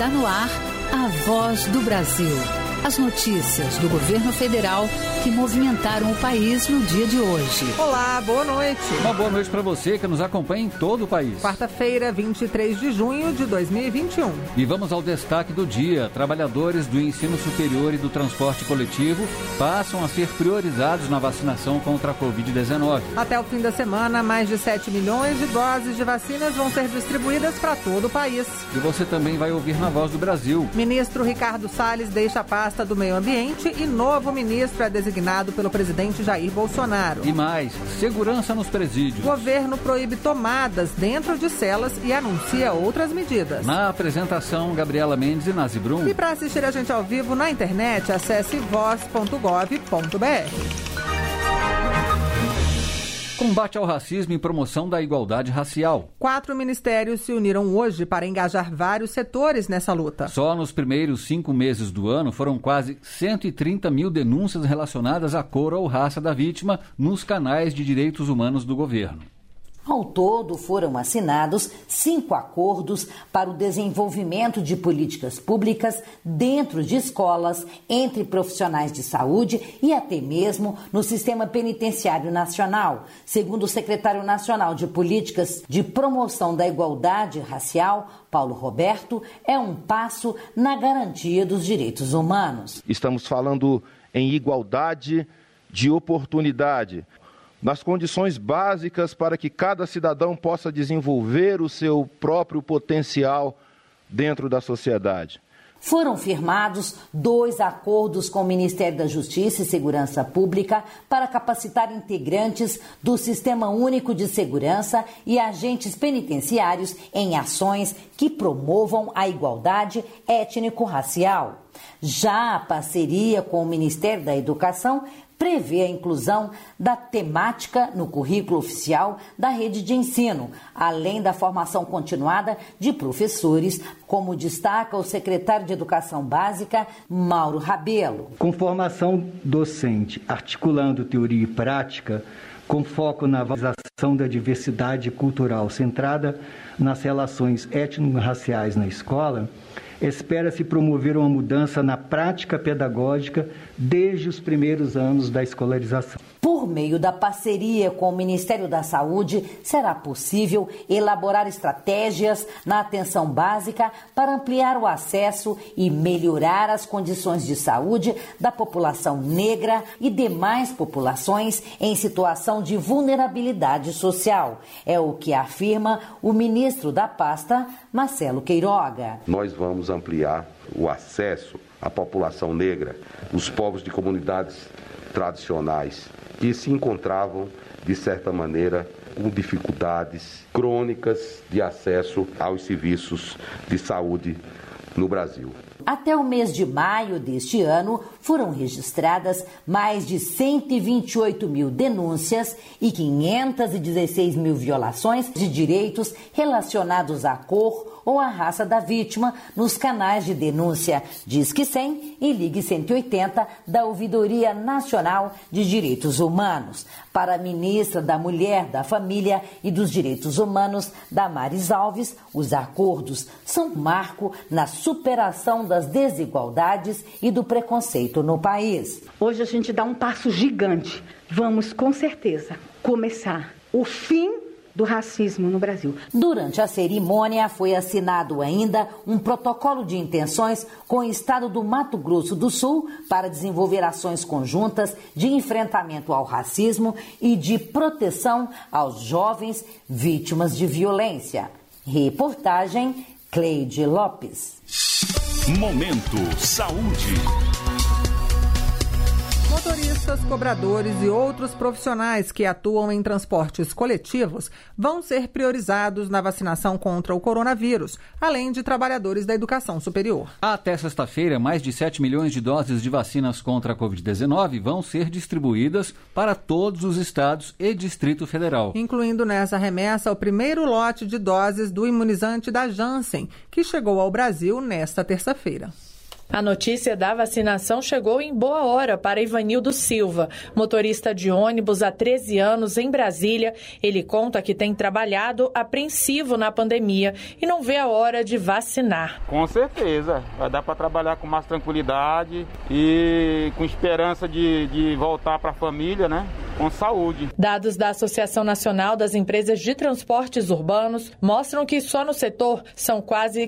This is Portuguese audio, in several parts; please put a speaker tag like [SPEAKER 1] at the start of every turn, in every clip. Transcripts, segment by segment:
[SPEAKER 1] Está no ar a Voz do Brasil. As notícias do governo federal que movimentaram o país no dia de hoje.
[SPEAKER 2] Olá, boa noite.
[SPEAKER 3] Uma boa noite para você que nos acompanha em todo o país.
[SPEAKER 2] Quarta-feira, 23 de junho de 2021.
[SPEAKER 3] E vamos ao destaque do dia. Trabalhadores do ensino superior e do transporte coletivo passam a ser priorizados na vacinação contra a Covid-19.
[SPEAKER 2] Até o fim da semana, mais de 7 milhões de doses de vacinas vão ser distribuídas para todo o país.
[SPEAKER 3] E você também vai ouvir na Voz do Brasil.
[SPEAKER 2] Ministro Ricardo Salles deixa a pasta do Meio Ambiente e novo ministro é designado pelo presidente Jair Bolsonaro.
[SPEAKER 3] E mais, segurança nos presídios.
[SPEAKER 2] Governo proíbe tomadas dentro de celas e anuncia outras medidas.
[SPEAKER 3] Na apresentação, Gabriela Mendes e Nazi Brum.
[SPEAKER 2] E para assistir a gente ao vivo na internet, acesse voz.gov.br.
[SPEAKER 3] Combate ao racismo e promoção da igualdade racial.
[SPEAKER 2] 4 ministérios se uniram hoje para engajar vários setores nessa luta.
[SPEAKER 3] Só nos primeiros 5 meses do ano foram quase 130 mil denúncias relacionadas à cor ou raça da vítima nos canais de direitos humanos do governo.
[SPEAKER 4] Ao todo, foram assinados 5 acordos para o desenvolvimento de políticas públicas dentro de escolas, entre profissionais de saúde e até mesmo no sistema penitenciário nacional. Segundo o secretário nacional de Políticas de Promoção da Igualdade Racial, Paulo Roberto, é um passo na garantia dos direitos humanos.
[SPEAKER 5] Estamos falando em igualdade de oportunidade, nas condições básicas para que cada cidadão possa desenvolver o seu próprio potencial dentro da sociedade.
[SPEAKER 4] Foram firmados 2 acordos com o Ministério da Justiça e Segurança Pública para capacitar integrantes do Sistema Único de Segurança e agentes penitenciários em ações que promovam a igualdade étnico-racial. Já a parceria com o Ministério da Educação prevê a inclusão da temática no currículo oficial da rede de ensino, além da formação continuada de professores, como destaca o secretário de Educação Básica, Mauro Rabelo.
[SPEAKER 6] Com formação docente, articulando teoria e prática, com foco na valorização da diversidade cultural centrada nas relações étnico-raciais na escola, espera-se promover uma mudança na prática pedagógica desde os primeiros anos da escolarização.
[SPEAKER 4] Por meio da parceria com o Ministério da Saúde, será possível elaborar estratégias na atenção básica para ampliar o acesso e melhorar as condições de saúde da população negra e demais populações em situação de vulnerabilidade social. É o que afirma o ministro da pasta, Marcelo Queiroga.
[SPEAKER 7] Nós vamos ampliar o acesso à população negra, os povos de comunidades tradicionais que se encontravam, de certa maneira, com dificuldades crônicas de acesso aos serviços de saúde no Brasil.
[SPEAKER 4] Até o mês de maio deste ano, foram registradas mais de 128 mil denúncias e 516 mil violações de direitos relacionados à cor ou à raça da vítima nos canais de denúncia Disque 100 e Ligue 180 da Ouvidoria Nacional de Direitos Humanos. Para a ministra da Mulher, da Família e dos Direitos Humanos, Damares Alves, os acordos são um marco na superação das desigualdades e do preconceito no país.
[SPEAKER 8] Hoje a gente dá um passo gigante. Vamos, com certeza, começar o fim do racismo no Brasil.
[SPEAKER 4] Durante a cerimônia foi assinado ainda um protocolo de intenções com o estado do Mato Grosso do Sul para desenvolver ações conjuntas de enfrentamento ao racismo e de proteção aos jovens vítimas de violência. Reportagem Cleide Lopes.
[SPEAKER 9] Momento Saúde.
[SPEAKER 2] Motoristas, cobradores e outros profissionais que atuam em transportes coletivos vão ser priorizados na vacinação contra o coronavírus, além de trabalhadores da educação superior.
[SPEAKER 3] Até sexta-feira, mais de 7 milhões de doses de vacinas contra a Covid-19 vão ser distribuídas para todos os estados e Distrito Federal.
[SPEAKER 2] Incluindo nessa remessa o primeiro lote de doses do imunizante da Janssen, que chegou ao Brasil nesta terça-feira.
[SPEAKER 10] A notícia da vacinação chegou em boa hora para Ivanildo Silva, motorista de ônibus há 13 anos em Brasília. Ele conta que tem trabalhado apreensivo na pandemia e não vê a hora de vacinar.
[SPEAKER 11] Com certeza, vai dar para trabalhar com mais tranquilidade e com esperança de voltar para a família, né? Com saúde.
[SPEAKER 10] Dados da Associação Nacional das Empresas de Transportes Urbanos mostram que só no setor são quase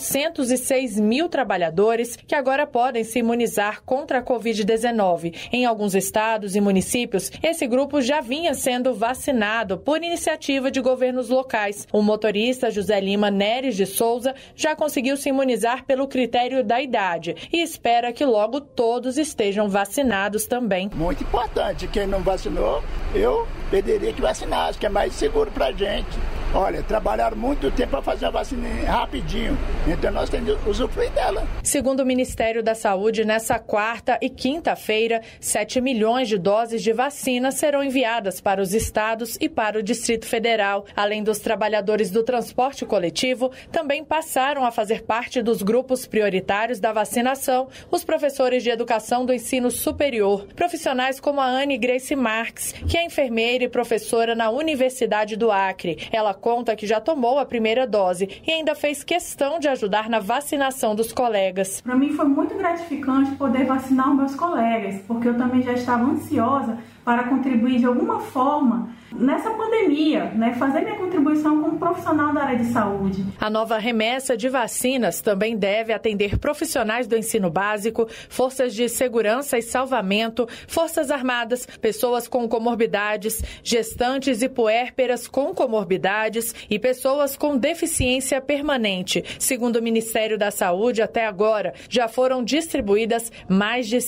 [SPEAKER 10] 406 mil trabalhadores que agora podem se imunizar contra a Covid-19. Em alguns estados e municípios, esse grupo já vinha sendo vacinado por iniciativa de governos locais. O motorista José Lima Neres de Souza já conseguiu se imunizar pelo critério da idade e espera que logo todos estejam vacinados também.
[SPEAKER 12] Muito importante. Quem não vacinou, eu pediria que vacinasse, que é mais seguro para a gente. Olha, trabalharam muito tempo para fazer a vacina rapidinho, então nós temos que usufruir dela.
[SPEAKER 10] Segundo o Ministério da Saúde, nessa quarta e quinta-feira, 7 milhões de doses de vacina serão enviadas para os estados e para o Distrito Federal. Além dos trabalhadores do transporte coletivo, também passaram a fazer parte dos grupos prioritários da vacinação os professores de educação do ensino superior, profissionais como a Anne Grace Marques, que é enfermeira e professora na Universidade do Acre. Ela conta que já tomou a primeira dose e ainda fez questão de ajudar na vacinação dos colegas.
[SPEAKER 13] Para mim foi muito gratificante poder vacinar os meus colegas, porque eu também já estava ansiosa para contribuir de alguma forma nessa pandemia, né? Fazer minha contribuição como profissional da área de saúde.
[SPEAKER 10] A nova remessa de vacinas também deve atender profissionais do ensino básico, forças de segurança e salvamento, forças armadas, pessoas com comorbidades, gestantes e puérperas com comorbidades e pessoas com deficiência permanente. Segundo o Ministério da Saúde, até agora já foram distribuídas mais de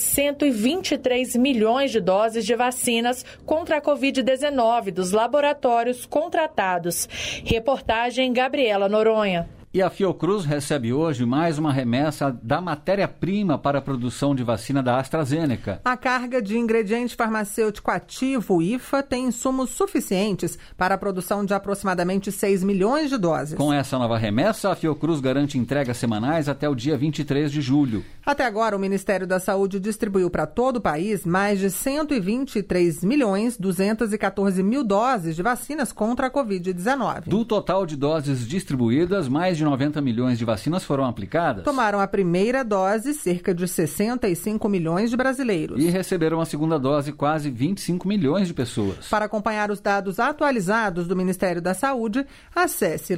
[SPEAKER 10] 123 milhões de doses de vacinas contra a Covid-19 dos laboratórios contratados. Reportagem Gabriela Noronha.
[SPEAKER 3] E a Fiocruz recebe hoje mais uma remessa da matéria-prima para a produção de vacina da AstraZeneca.
[SPEAKER 2] A carga de ingrediente farmacêutico ativo, IFA, tem insumos suficientes para a produção de aproximadamente 6 milhões de doses.
[SPEAKER 3] Com essa nova remessa, a Fiocruz garante entregas semanais até o dia 23 de julho.
[SPEAKER 2] Até agora, o Ministério da Saúde distribuiu para todo o país mais de 123.214.000 doses de vacinas contra a Covid-19.
[SPEAKER 3] Do total de doses distribuídas, mais de 90 milhões de vacinas foram aplicadas.
[SPEAKER 2] Tomaram a primeira dose cerca de 65 milhões de brasileiros.
[SPEAKER 3] E receberam a segunda dose quase 25 milhões de pessoas.
[SPEAKER 2] Para acompanhar os dados atualizados do Ministério da Saúde, acesse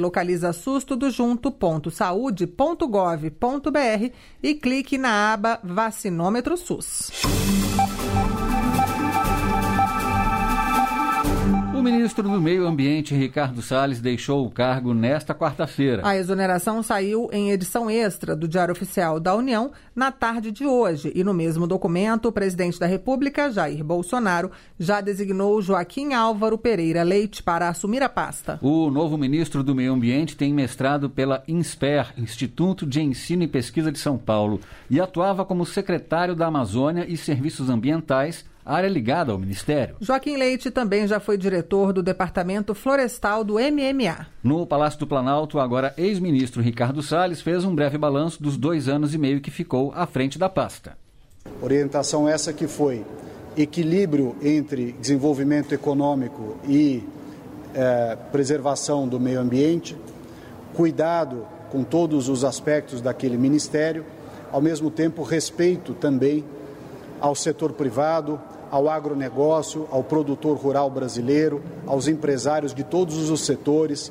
[SPEAKER 2] localizasustodojunto.saude.gov.br e clique na aba Vacinômetro SUS.
[SPEAKER 3] O ministro do Meio Ambiente, Ricardo Salles, deixou o cargo nesta quarta-feira.
[SPEAKER 2] A exoneração saiu em edição extra do Diário Oficial da União na tarde de hoje. E no mesmo documento, o presidente da República, Jair Bolsonaro, já designou Joaquim Álvaro Pereira Leite para assumir a pasta.
[SPEAKER 3] O novo ministro do Meio Ambiente tem mestrado pela INSPER, Instituto de Ensino e Pesquisa de São Paulo, e atuava como secretário da Amazônia e Serviços Ambientais, área ligada ao Ministério.
[SPEAKER 2] Joaquim Leite também já foi diretor do Departamento Florestal do MMA.
[SPEAKER 3] No Palácio do Planalto, agora ex-ministro Ricardo Salles fez um breve balanço dos 2 anos e meio que ficou à frente da pasta.
[SPEAKER 14] Orientação essa que foi equilíbrio entre desenvolvimento econômico e preservação do meio ambiente, cuidado com todos os aspectos daquele ministério, ao mesmo tempo respeito também ao setor privado, ao agronegócio, ao produtor rural brasileiro, aos empresários de todos os setores,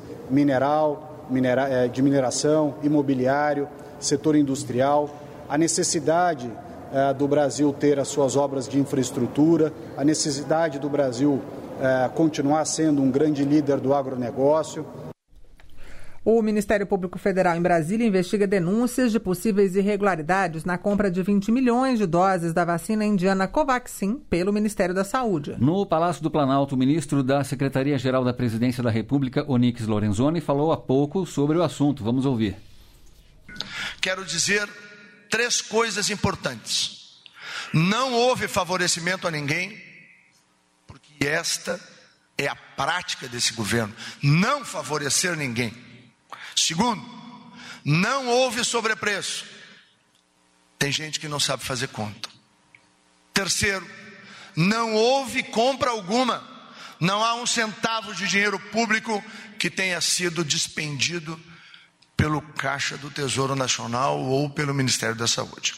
[SPEAKER 14] de mineração, imobiliário, setor industrial, a necessidade do Brasil ter as suas obras de infraestrutura, a necessidade do Brasil continuar sendo um grande líder do agronegócio.
[SPEAKER 2] O Ministério Público Federal em Brasília investiga denúncias de possíveis irregularidades na compra de 20 milhões de doses da vacina indiana Covaxin pelo Ministério da Saúde.
[SPEAKER 3] No Palácio do Planalto, o ministro da Secretaria-Geral da Presidência da República, Onyx Lorenzoni, falou há pouco sobre o assunto. Vamos ouvir.
[SPEAKER 15] Quero dizer 3 coisas importantes. Não houve favorecimento a ninguém, porque esta é a prática desse governo, não favorecer ninguém. Segundo, não houve sobrepreço. Tem gente que não sabe fazer conta. Terceiro, não houve compra alguma. Não há um centavo de dinheiro público que tenha sido despendido pelo Caixa do Tesouro Nacional ou pelo Ministério da Saúde.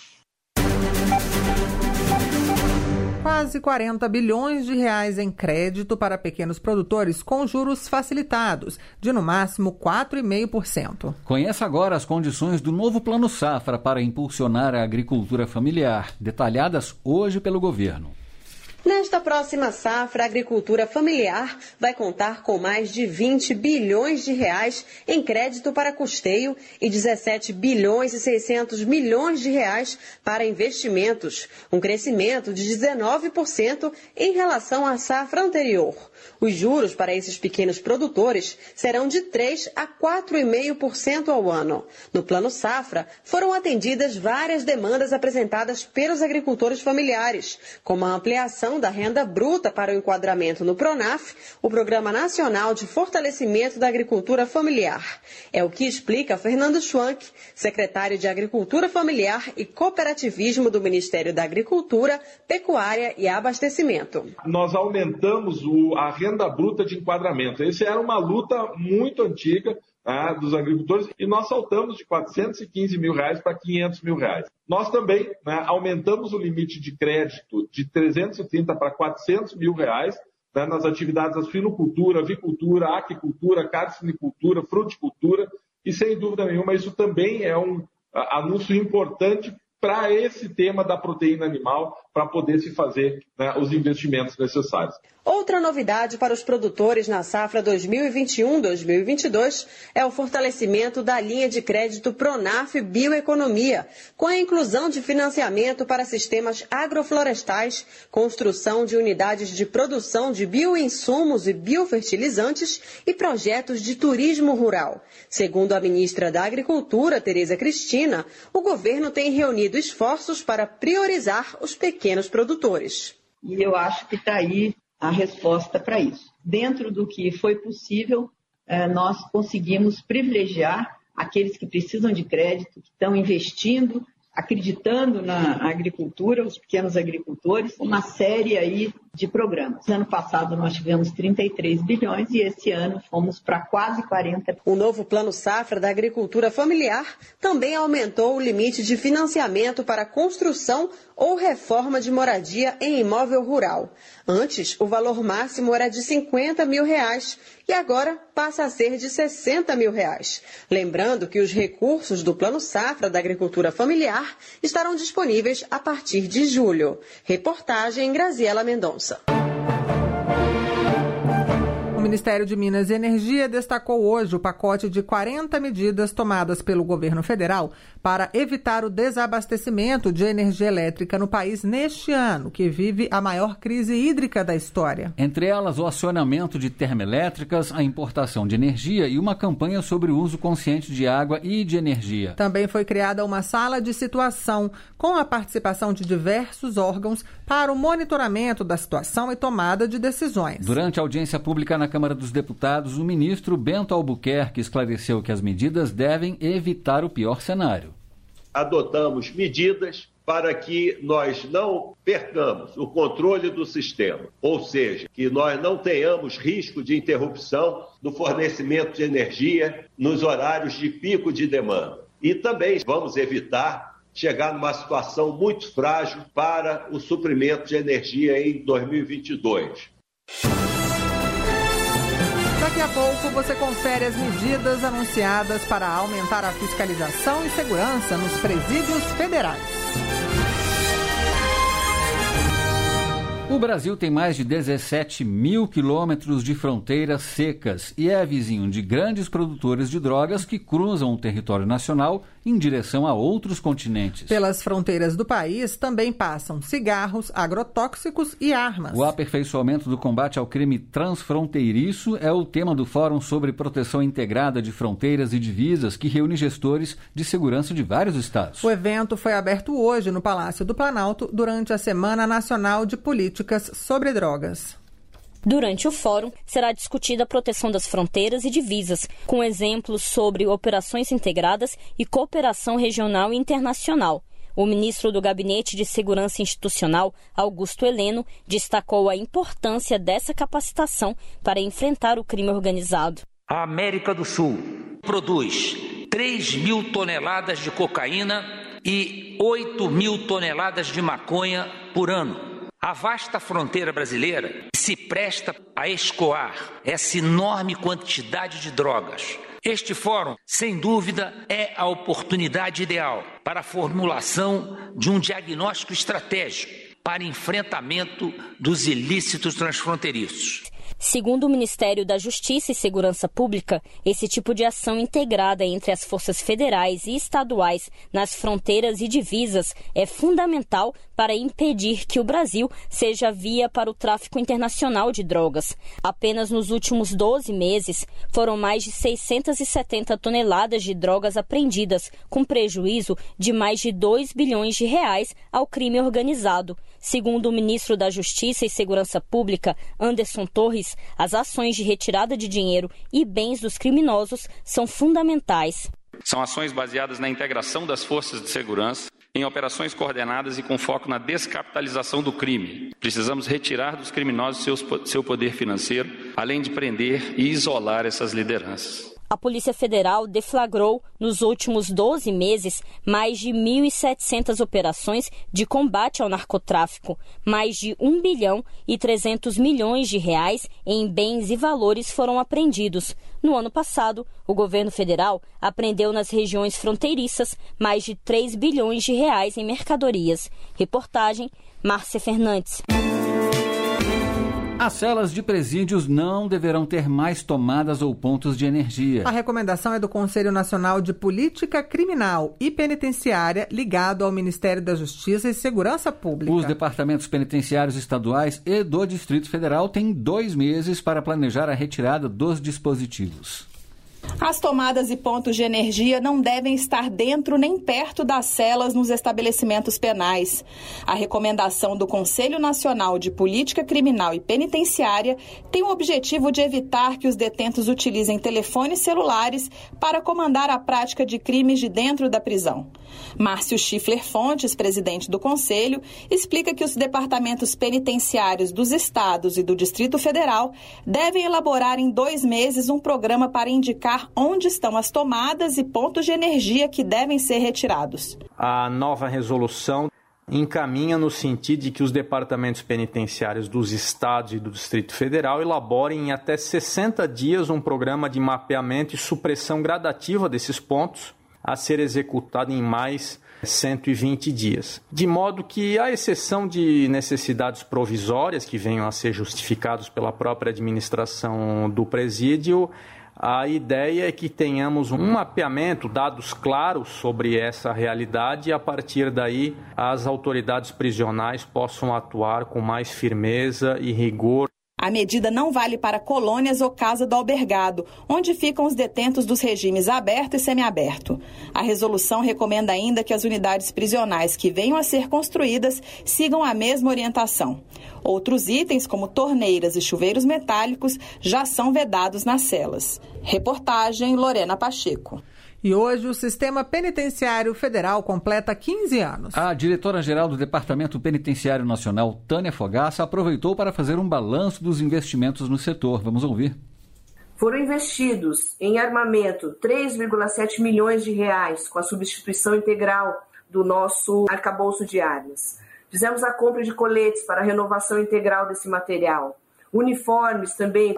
[SPEAKER 2] Quase 40 bilhões de reais em crédito para pequenos produtores com juros facilitados, de no máximo 4,5%.
[SPEAKER 3] Conheça agora as condições do novo Plano Safra para impulsionar a agricultura familiar, detalhadas hoje pelo governo.
[SPEAKER 16] Nesta próxima safra, a agricultura familiar vai contar com mais de 20 bilhões de reais em crédito para custeio e 17 bilhões e 600 milhões de reais para investimentos, um crescimento de 19% em relação à safra anterior. Os juros para esses pequenos produtores serão de 3% a 4,5% ao ano. No Plano Safra, foram atendidas várias demandas apresentadas pelos agricultores familiares, como a ampliação da renda bruta para o enquadramento no PRONAF, o Programa Nacional de Fortalecimento da Agricultura Familiar. É o que explica Fernando Schwank, secretário de Agricultura Familiar e Cooperativismo do Ministério da Agricultura, Pecuária e Abastecimento.
[SPEAKER 17] Nós aumentamos a renda bruta de enquadramento. Essa era uma luta muito antiga dos agricultores e nós saltamos de 415 mil reais para 500 mil reais. Nós também aumentamos o limite de crédito de 330 para 400 mil reais nas atividades da suinocultura, avicultura, aquicultura, carcinicultura, fruticultura e sem dúvida nenhuma isso também é um anúncio importante para esse tema da proteína animal, para poder se fazer os investimentos necessários.
[SPEAKER 16] Outra novidade para os produtores na safra 2021-2022 é o fortalecimento da linha de crédito PRONAF Bioeconomia, com a inclusão de financiamento para sistemas agroflorestais, construção de unidades de produção de bioinsumos e biofertilizantes e projetos de turismo rural. Segundo a ministra da Agricultura, Tereza Cristina, o governo tem reunido esforços para priorizar os pequenos produtores.
[SPEAKER 18] E eu acho que está aí a resposta para isso. Dentro do que foi possível, nós conseguimos privilegiar aqueles que precisam de crédito, que estão investindo, acreditando na agricultura, os pequenos agricultores, uma série aí de programas. Ano passado nós tivemos 33 bilhões e esse ano fomos para quase 40.
[SPEAKER 16] O novo Plano Safra da Agricultura Familiar também aumentou o limite de financiamento para construção ou reforma de moradia em imóvel rural. Antes, o valor máximo era de 50 mil reais e agora passa a ser de 60 mil reais. Lembrando que os recursos do Plano Safra da Agricultura Familiar estarão disponíveis a partir de julho. Reportagem Graziela Mendonça.
[SPEAKER 2] O Ministério de Minas e Energia destacou hoje o pacote de 40 medidas tomadas pelo governo federal para evitar o desabastecimento de energia elétrica no país neste ano, que vive a maior crise hídrica da história.
[SPEAKER 3] Entre elas, o acionamento de termoelétricas, a importação de energia e uma campanha sobre o uso consciente de água e de energia.
[SPEAKER 2] Também foi criada uma sala de situação com a participação de diversos órgãos para o monitoramento da situação e tomada de decisões.
[SPEAKER 3] Durante a audiência pública na Câmara dos Deputados, o ministro Bento Albuquerque esclareceu que as medidas devem evitar o pior cenário.
[SPEAKER 19] Adotamos medidas para que nós não percamos o controle do sistema, ou seja, que nós não tenhamos risco de interrupção do fornecimento de energia nos horários de pico de demanda. E também vamos evitar chegar numa situação muito frágil para o suprimento de energia em 2022.
[SPEAKER 2] Daqui a pouco você confere as medidas anunciadas para aumentar a fiscalização e segurança nos presídios federais.
[SPEAKER 3] O Brasil tem mais de 17 mil quilômetros de fronteiras secas e é vizinho de grandes produtores de drogas que cruzam o território nacional em direção a outros continentes.
[SPEAKER 2] Pelas fronteiras do país também passam cigarros, agrotóxicos e armas.
[SPEAKER 3] O aperfeiçoamento do combate ao crime transfronteiriço é o tema do Fórum sobre Proteção Integrada de Fronteiras e Divisas, que reúne gestores de segurança de vários estados.
[SPEAKER 2] O evento foi aberto hoje no Palácio do Planalto durante a Semana Nacional de Políticas sobre Drogas.
[SPEAKER 20] Durante o fórum, será discutida a proteção das fronteiras e divisas, com exemplos sobre operações integradas e cooperação regional e internacional. O ministro do Gabinete de Segurança Institucional, Augusto Heleno, destacou a importância dessa capacitação para enfrentar o crime organizado.
[SPEAKER 21] A América do Sul produz 3.000 toneladas de cocaína e 8.000 toneladas de maconha por ano. A vasta fronteira brasileira se presta a escoar essa enorme quantidade de drogas. Este fórum, sem dúvida, é a oportunidade ideal para a formulação de um diagnóstico estratégico para enfrentamento dos ilícitos transfronteiriços.
[SPEAKER 20] Segundo o Ministério da Justiça e Segurança Pública, esse tipo de ação integrada entre as forças federais e estaduais nas fronteiras e divisas é fundamental para impedir que o Brasil seja via para o tráfico internacional de drogas. Apenas nos últimos 12 meses, foram mais de 670 toneladas de drogas apreendidas, com prejuízo de mais de 2 bilhões de reais ao crime organizado. Segundo o ministro da Justiça e Segurança Pública, Anderson Torres, as ações de retirada de dinheiro e bens dos criminosos são fundamentais.
[SPEAKER 22] São ações baseadas na integração das forças de segurança, em operações coordenadas e com foco na descapitalização do crime. Precisamos retirar dos criminosos seu poder financeiro, além de prender e isolar essas lideranças.
[SPEAKER 20] A Polícia Federal deflagrou, nos últimos 12 meses, mais de 1.700 operações de combate ao narcotráfico. Mais de 1 bilhão e 300 milhões de reais em bens e valores foram apreendidos. No ano passado, o governo federal apreendeu nas regiões fronteiriças mais de 3 bilhões de reais em mercadorias. Reportagem, Márcia Fernandes.
[SPEAKER 3] As celas de presídios não deverão ter mais tomadas ou pontos de energia.
[SPEAKER 2] A recomendação é do Conselho Nacional de Política Criminal e Penitenciária, ligado ao Ministério da Justiça e Segurança Pública.
[SPEAKER 3] Os departamentos penitenciários estaduais e do Distrito Federal têm 2 meses para planejar a retirada dos dispositivos.
[SPEAKER 10] As tomadas e pontos de energia não devem estar dentro nem perto das celas nos estabelecimentos penais. A recomendação do Conselho Nacional de Política Criminal e Penitenciária tem o objetivo de evitar que os detentos utilizem telefones celulares para comandar a prática de crimes de dentro da prisão. Márcio Schiffler Fontes, presidente do Conselho, explica que os departamentos penitenciários dos estados e do Distrito Federal devem elaborar em 2 meses um programa para indicar onde estão as tomadas e pontos de energia que devem ser retirados.
[SPEAKER 23] A nova resolução encaminha no sentido de que os departamentos penitenciários dos estados e do Distrito Federal elaborem em até 60 dias um programa de mapeamento e supressão gradativa desses pontos, a ser executado em mais 120 dias. De modo que, à exceção de necessidades provisórias que venham a ser justificadas pela própria administração do presídio, a ideia é que tenhamos um mapeamento, dados claros sobre essa realidade e, a partir daí, as autoridades prisionais possam atuar com mais firmeza e rigor.
[SPEAKER 10] A medida não vale para colônias ou casa do albergado, onde ficam os detentos dos regimes aberto e semiaberto. A resolução recomenda ainda que as unidades prisionais que venham a ser construídas sigam a mesma orientação. Outros itens, como torneiras e chuveiros metálicos, já são vedados nas celas. Reportagem Lorena Pacheco.
[SPEAKER 2] E hoje o Sistema Penitenciário Federal completa 15 anos.
[SPEAKER 3] A diretora-geral do Departamento Penitenciário Nacional, Tânia Fogaça, aproveitou para fazer um balanço dos investimentos no setor. Vamos ouvir.
[SPEAKER 24] Foram investidos em armamento 3,7 milhões de reais com a substituição integral do nosso arcabouço de armas. Fizemos a compra de coletes para a renovação integral desse material. Uniformes também,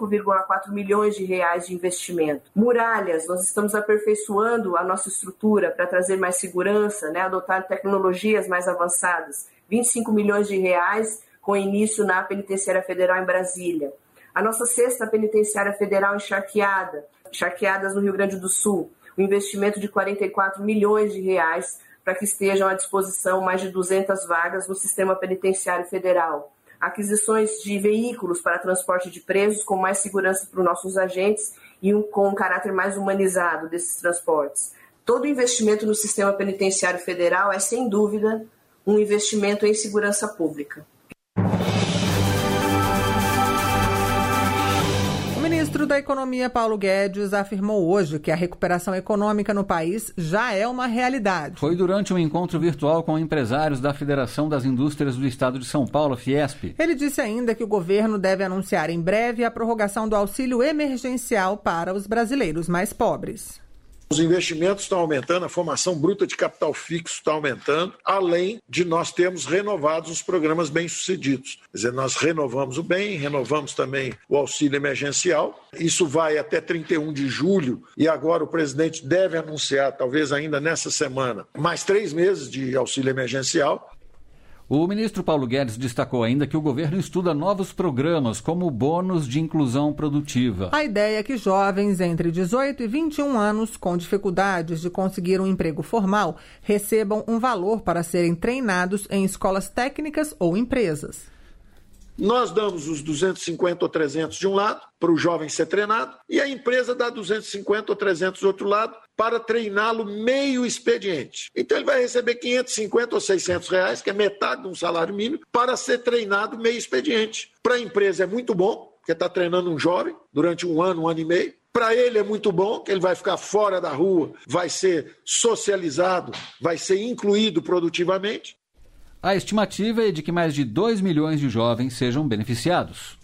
[SPEAKER 24] 5,4 milhões de reais de investimento. Muralhas, nós estamos aperfeiçoando a nossa estrutura para trazer mais segurança, adotar tecnologias mais avançadas. 25 milhões de reais com início na Penitenciária Federal em Brasília. A nossa 6ª Penitenciária Federal em Charqueadas no Rio Grande do Sul. Um investimento de 44 milhões de reais para que estejam à disposição mais de 200 vagas no Sistema Penitenciário Federal. Aquisições de veículos para transporte de presos com mais segurança para os nossos agentes e com um caráter mais humanizado desses transportes. Todo investimento no Sistema Penitenciário Federal é, sem dúvida, um investimento em segurança pública.
[SPEAKER 2] O ministro ministro da Economia, Paulo Guedes, afirmou hoje que a recuperação econômica no país já é uma realidade.
[SPEAKER 3] Foi durante um encontro virtual com empresários da Federação das Indústrias do Estado de São Paulo, Fiesp.
[SPEAKER 2] Ele disse ainda que o governo deve anunciar em breve a prorrogação do auxílio emergencial para os brasileiros mais pobres.
[SPEAKER 1] Os investimentos estão aumentando, a formação bruta de capital fixo está aumentando, além de nós termos renovado os programas bem-sucedidos. Quer dizer, nós renovamos o bem, renovamos também o auxílio emergencial. Isso vai até 31 de julho e agora o presidente deve anunciar, talvez ainda nessa semana, mais 3 meses de auxílio emergencial.
[SPEAKER 3] O ministro Paulo Guedes destacou ainda que o governo estuda novos programas, como o bônus de inclusão produtiva.
[SPEAKER 2] A ideia é que jovens entre 18 e 21 anos, com dificuldades de conseguir um emprego formal, recebam um valor para serem treinados em escolas técnicas ou empresas.
[SPEAKER 1] Nós damos os 250 ou 300 de um lado, para o jovem ser treinado, e a empresa dá 250 ou 300 do outro lado, para treiná-lo meio expediente. Então ele vai receber 550 ou 600 reais, que é metade de um salário mínimo, para ser treinado meio expediente. Para a empresa é muito bom, porque está treinando um jovem durante um ano e meio. Para ele é muito bom, que ele vai ficar fora da rua, vai ser socializado, vai ser incluído produtivamente.
[SPEAKER 3] A estimativa é de que mais de 2 milhões de jovens sejam beneficiados.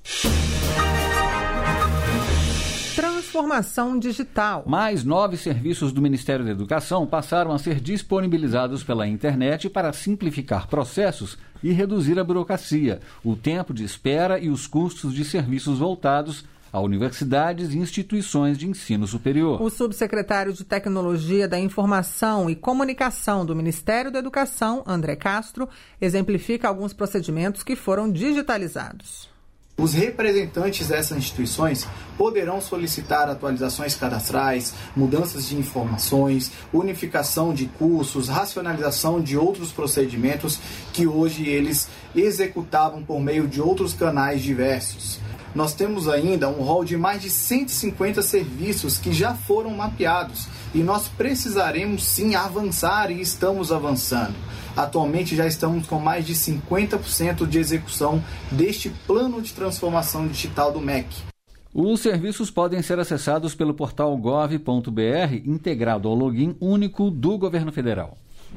[SPEAKER 2] Transformação digital.
[SPEAKER 3] Mais 9 serviços do Ministério da Educação passaram a ser disponibilizados pela internet para simplificar processos e reduzir a burocracia, o tempo de espera e os custos de serviços voltados a universidades e instituições de ensino superior.
[SPEAKER 2] O subsecretário de Tecnologia da Informação e Comunicação do Ministério da Educação, André Castro, exemplifica alguns procedimentos que foram digitalizados.
[SPEAKER 5] Os representantes dessas instituições poderão solicitar atualizações cadastrais, mudanças de informações, unificação de cursos, racionalização de outros procedimentos que hoje eles executavam por meio de outros canais diversos. Nós temos ainda um rol de mais de 150 serviços que já foram mapeados e nós precisaremos sim avançar e estamos avançando. Atualmente já estamos com mais de 50% de execução deste plano de transformação digital do MEC.
[SPEAKER 3] Os serviços podem ser acessados pelo portal gov.br, integrado ao login único do Governo Federal.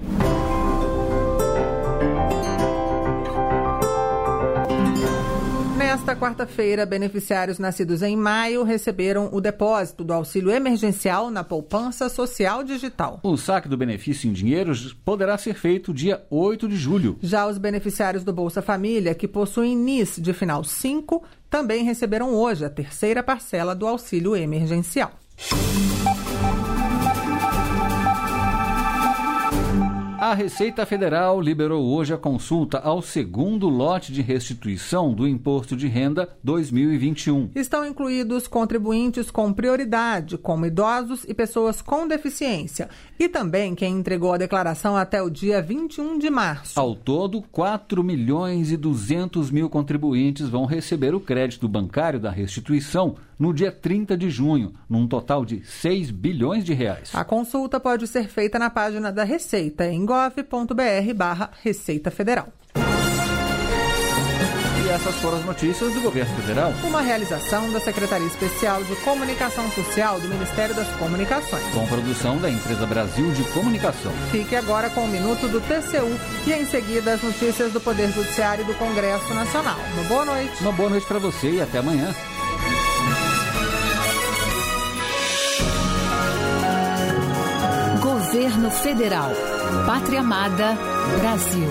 [SPEAKER 2] Nesta quarta-feira, beneficiários nascidos em maio receberam o depósito do auxílio emergencial na poupança social digital.
[SPEAKER 3] O saque do benefício em dinheiro poderá ser feito dia 8 de julho.
[SPEAKER 2] Já os beneficiários do Bolsa Família, que possuem NIS de final 5, também receberam hoje a terceira parcela do auxílio emergencial.
[SPEAKER 3] A Receita Federal liberou hoje a consulta ao segundo lote de restituição do Imposto de Renda 2021.
[SPEAKER 2] Estão incluídos contribuintes com prioridade, como idosos e pessoas com deficiência, e também quem entregou a declaração até o dia 21 de março.
[SPEAKER 3] Ao todo, 4.200.000 contribuintes vão receber o crédito bancário da restituição no dia 30 de junho, num total de 6 bilhões de reais.
[SPEAKER 2] A consulta pode ser feita na página da Receita, em gov.br/Receita Federal.
[SPEAKER 3] E essas foram as notícias do Governo Federal.
[SPEAKER 2] Uma realização da Secretaria Especial de Comunicação Social do Ministério das Comunicações.
[SPEAKER 3] Com produção da Empresa Brasil de Comunicação.
[SPEAKER 2] Fique agora com o Minuto do TCU e em seguida as notícias do Poder Judiciário e do Congresso Nacional. Uma boa noite.
[SPEAKER 3] Uma boa noite para você e até amanhã.
[SPEAKER 6] Governo Federal. Pátria Amada, Brasil.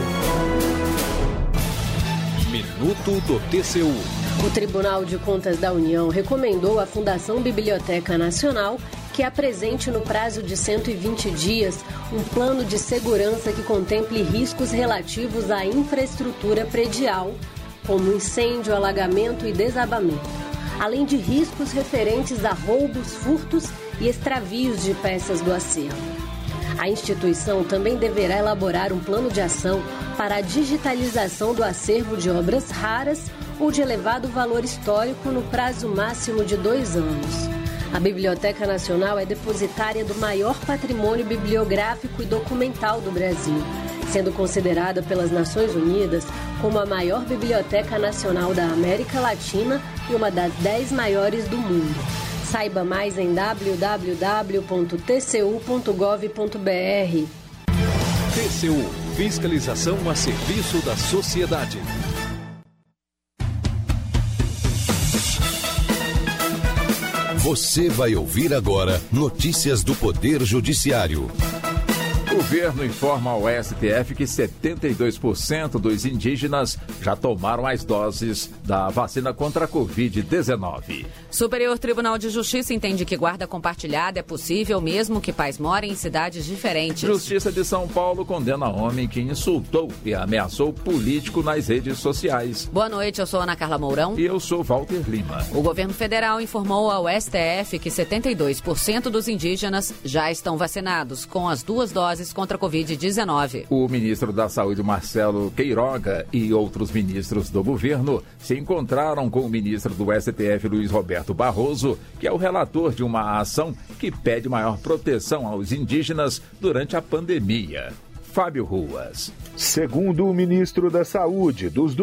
[SPEAKER 9] Minuto do TCU.
[SPEAKER 7] O Tribunal de Contas da União recomendou à Fundação Biblioteca Nacional que apresente no prazo de 120 dias um plano de segurança que contemple riscos relativos à infraestrutura predial, como incêndio, alagamento e desabamento, além de riscos referentes a roubos, furtos e extravios de peças do acervo. A instituição também deverá elaborar um plano de ação para a digitalização do acervo de obras raras ou de elevado valor histórico no prazo máximo de 2 anos. A Biblioteca Nacional é depositária do maior patrimônio bibliográfico e documental do Brasil, sendo considerada pelas Nações Unidas como a maior biblioteca nacional da América Latina e uma das 10 maiores do mundo. Saiba mais em www.tcu.gov.br.
[SPEAKER 9] TCU, fiscalização a serviço da sociedade.
[SPEAKER 4] Você vai ouvir agora notícias do Poder Judiciário.
[SPEAKER 8] O governo informa ao STF que 72% dos indígenas já tomaram as doses da vacina contra a Covid-19.
[SPEAKER 11] Superior Tribunal de Justiça entende que guarda compartilhada é possível mesmo que pais morem em cidades diferentes.
[SPEAKER 8] Justiça de São Paulo condena homem que insultou e ameaçou político nas redes sociais.
[SPEAKER 11] Boa noite, eu sou Ana Carla Mourão.
[SPEAKER 8] E eu sou Walter Lima.
[SPEAKER 11] O governo federal informou ao STF que 72% dos indígenas já estão vacinados com as 2 doses contra a Covid-19.
[SPEAKER 8] O ministro da Saúde, Marcelo Queiroga, e outros ministros do governo se encontraram com o ministro do STF, Luiz Roberto Barroso, que é o relator de uma ação que pede maior proteção aos indígenas durante a pandemia. Fábio Ruas.
[SPEAKER 12] Segundo o ministro da Saúde, dos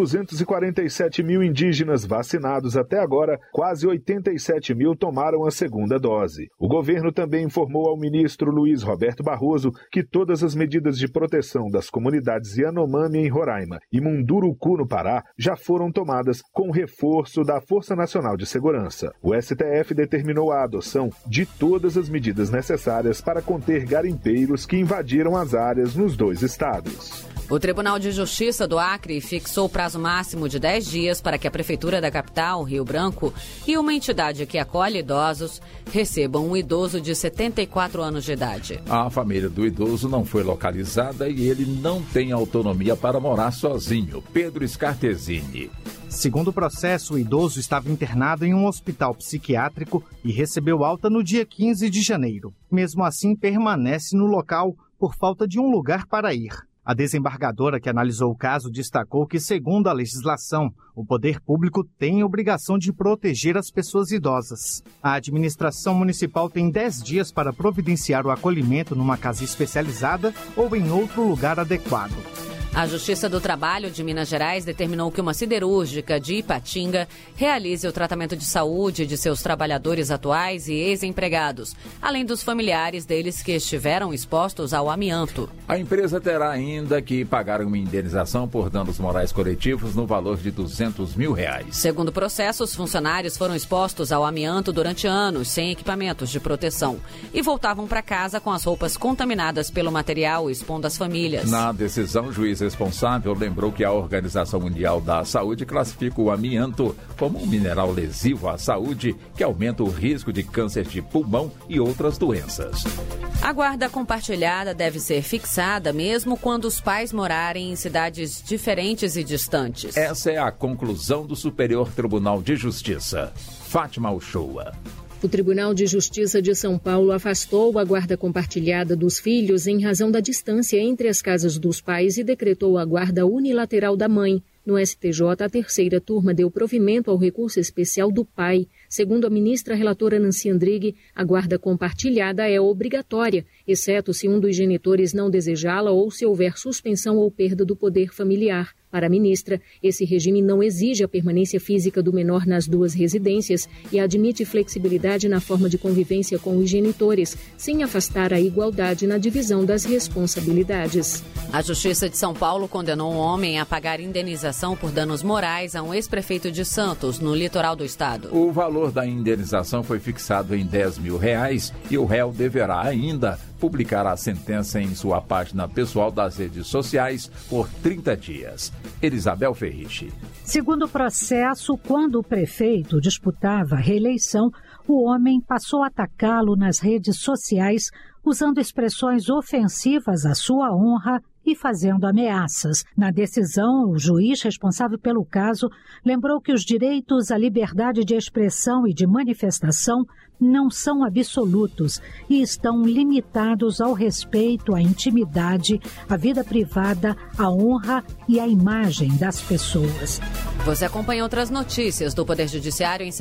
[SPEAKER 12] 247 mil indígenas vacinados até agora, quase 87 mil tomaram a segunda dose. O governo também informou ao ministro Luiz Roberto Barroso que todas as medidas de proteção das comunidades Yanomami em Roraima e Munduruku no Pará já foram tomadas com reforço da Força Nacional de Segurança. O STF determinou a adoção de todas as medidas necessárias para conter garimpeiros que invadiram as áreas nos 2 estados.
[SPEAKER 11] O Tribunal de Justiça do Acre fixou o prazo máximo de 10 dias para que a Prefeitura da capital, Rio Branco, e uma entidade que acolhe idosos recebam um idoso de 74 anos de idade.
[SPEAKER 8] A família do idoso não foi localizada e ele não tem autonomia para morar sozinho. Pedro Scartesini.
[SPEAKER 25] Segundo o processo, o idoso estava internado em um hospital psiquiátrico e recebeu alta no dia 15 de janeiro. Mesmo assim, permanece no local por falta de um lugar para ir. A desembargadora que analisou o caso destacou que, segundo a legislação, o poder público tem a obrigação de proteger as pessoas idosas. A administração municipal tem 10 dias para providenciar o acolhimento numa casa especializada ou em outro lugar adequado.
[SPEAKER 11] A Justiça do Trabalho de Minas Gerais determinou que uma siderúrgica de Ipatinga realize o tratamento de saúde de seus trabalhadores atuais e ex-empregados, além dos familiares deles que estiveram expostos ao amianto.
[SPEAKER 8] A empresa terá ainda que pagar uma indenização por danos morais coletivos no valor de R$200 mil.
[SPEAKER 11] Segundo o processo, os funcionários foram expostos ao amianto durante anos, sem equipamentos de proteção, e voltavam para casa com as roupas contaminadas pelo material, expondo as famílias.
[SPEAKER 8] Na decisão, o juiz responsável lembrou que a Organização Mundial da Saúde classifica o amianto como um mineral lesivo à saúde que aumenta o risco de câncer de pulmão e outras doenças.
[SPEAKER 11] A guarda compartilhada deve ser fixada mesmo quando os pais morarem em cidades diferentes e distantes.
[SPEAKER 8] Essa é a conclusão do Superior Tribunal de Justiça. Fátima Uchoa.
[SPEAKER 26] O Tribunal de Justiça de São Paulo afastou a guarda compartilhada dos filhos em razão da distância entre as casas dos pais e decretou a guarda unilateral da mãe. No STJ, a terceira turma deu provimento ao recurso especial do pai. Segundo a ministra relatora Nancy Andrighi, a guarda compartilhada é obrigatória, exceto se um dos genitores não desejá-la ou se houver suspensão ou perda do poder familiar. Para a ministra, esse regime não exige a permanência física do menor nas 2 residências e admite flexibilidade na forma de convivência com os genitores, sem afastar a igualdade na divisão das responsabilidades.
[SPEAKER 11] A Justiça de São Paulo condenou um homem a pagar indenização por danos morais a um ex-prefeito de Santos, no litoral do estado.
[SPEAKER 8] O valor da indenização foi fixado em R$10 mil e o réu deverá ainda publicar a sentença em sua página pessoal das redes sociais por 30 dias. Elisabel Ferrichi.
[SPEAKER 27] Segundo o processo, quando o prefeito disputava a reeleição, o homem passou a atacá-lo nas redes sociais, usando expressões ofensivas à sua honra e fazendo ameaças. Na decisão, o juiz responsável pelo caso lembrou que os direitos à liberdade de expressão e de manifestação não são absolutos e estão limitados ao respeito à intimidade, à vida privada, à honra e à imagem das pessoas.
[SPEAKER 11] Você acompanha outras notícias do Poder Judiciário em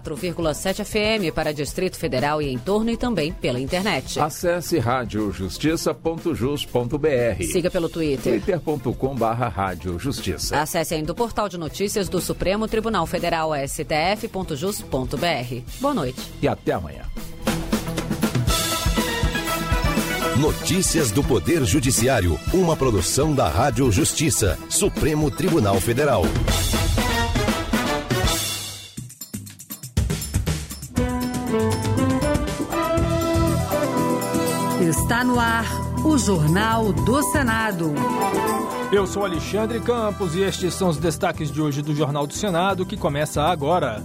[SPEAKER 11] 104,7 FM para Distrito Federal e em torno e também pela internet.
[SPEAKER 8] Acesse radiojustiça.jus.br.
[SPEAKER 11] Siga pelo Twitter.
[SPEAKER 8] twitter.com/radiojustiça.
[SPEAKER 11] Acesse ainda o portal de notícias do Supremo Tribunal Federal, stf.jus.br. Boa noite.
[SPEAKER 8] E até Até amanhã.
[SPEAKER 4] Notícias do Poder Judiciário, uma produção da Rádio Justiça, Supremo Tribunal Federal.
[SPEAKER 6] Está no ar o Jornal do Senado.
[SPEAKER 13] Eu sou Alexandre Campos e estes são os destaques de hoje do Jornal do Senado, que começa agora.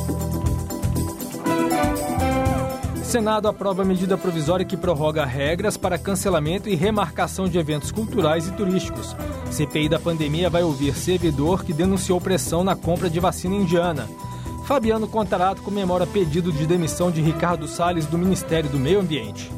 [SPEAKER 13] Senado aprova medida provisória que prorroga regras para cancelamento e remarcação de eventos culturais e turísticos. CPI da pandemia vai ouvir servidor que denunciou pressão na compra de vacina indiana. Fabiano Contarato comemora pedido de demissão de Ricardo Salles do Ministério do Meio Ambiente.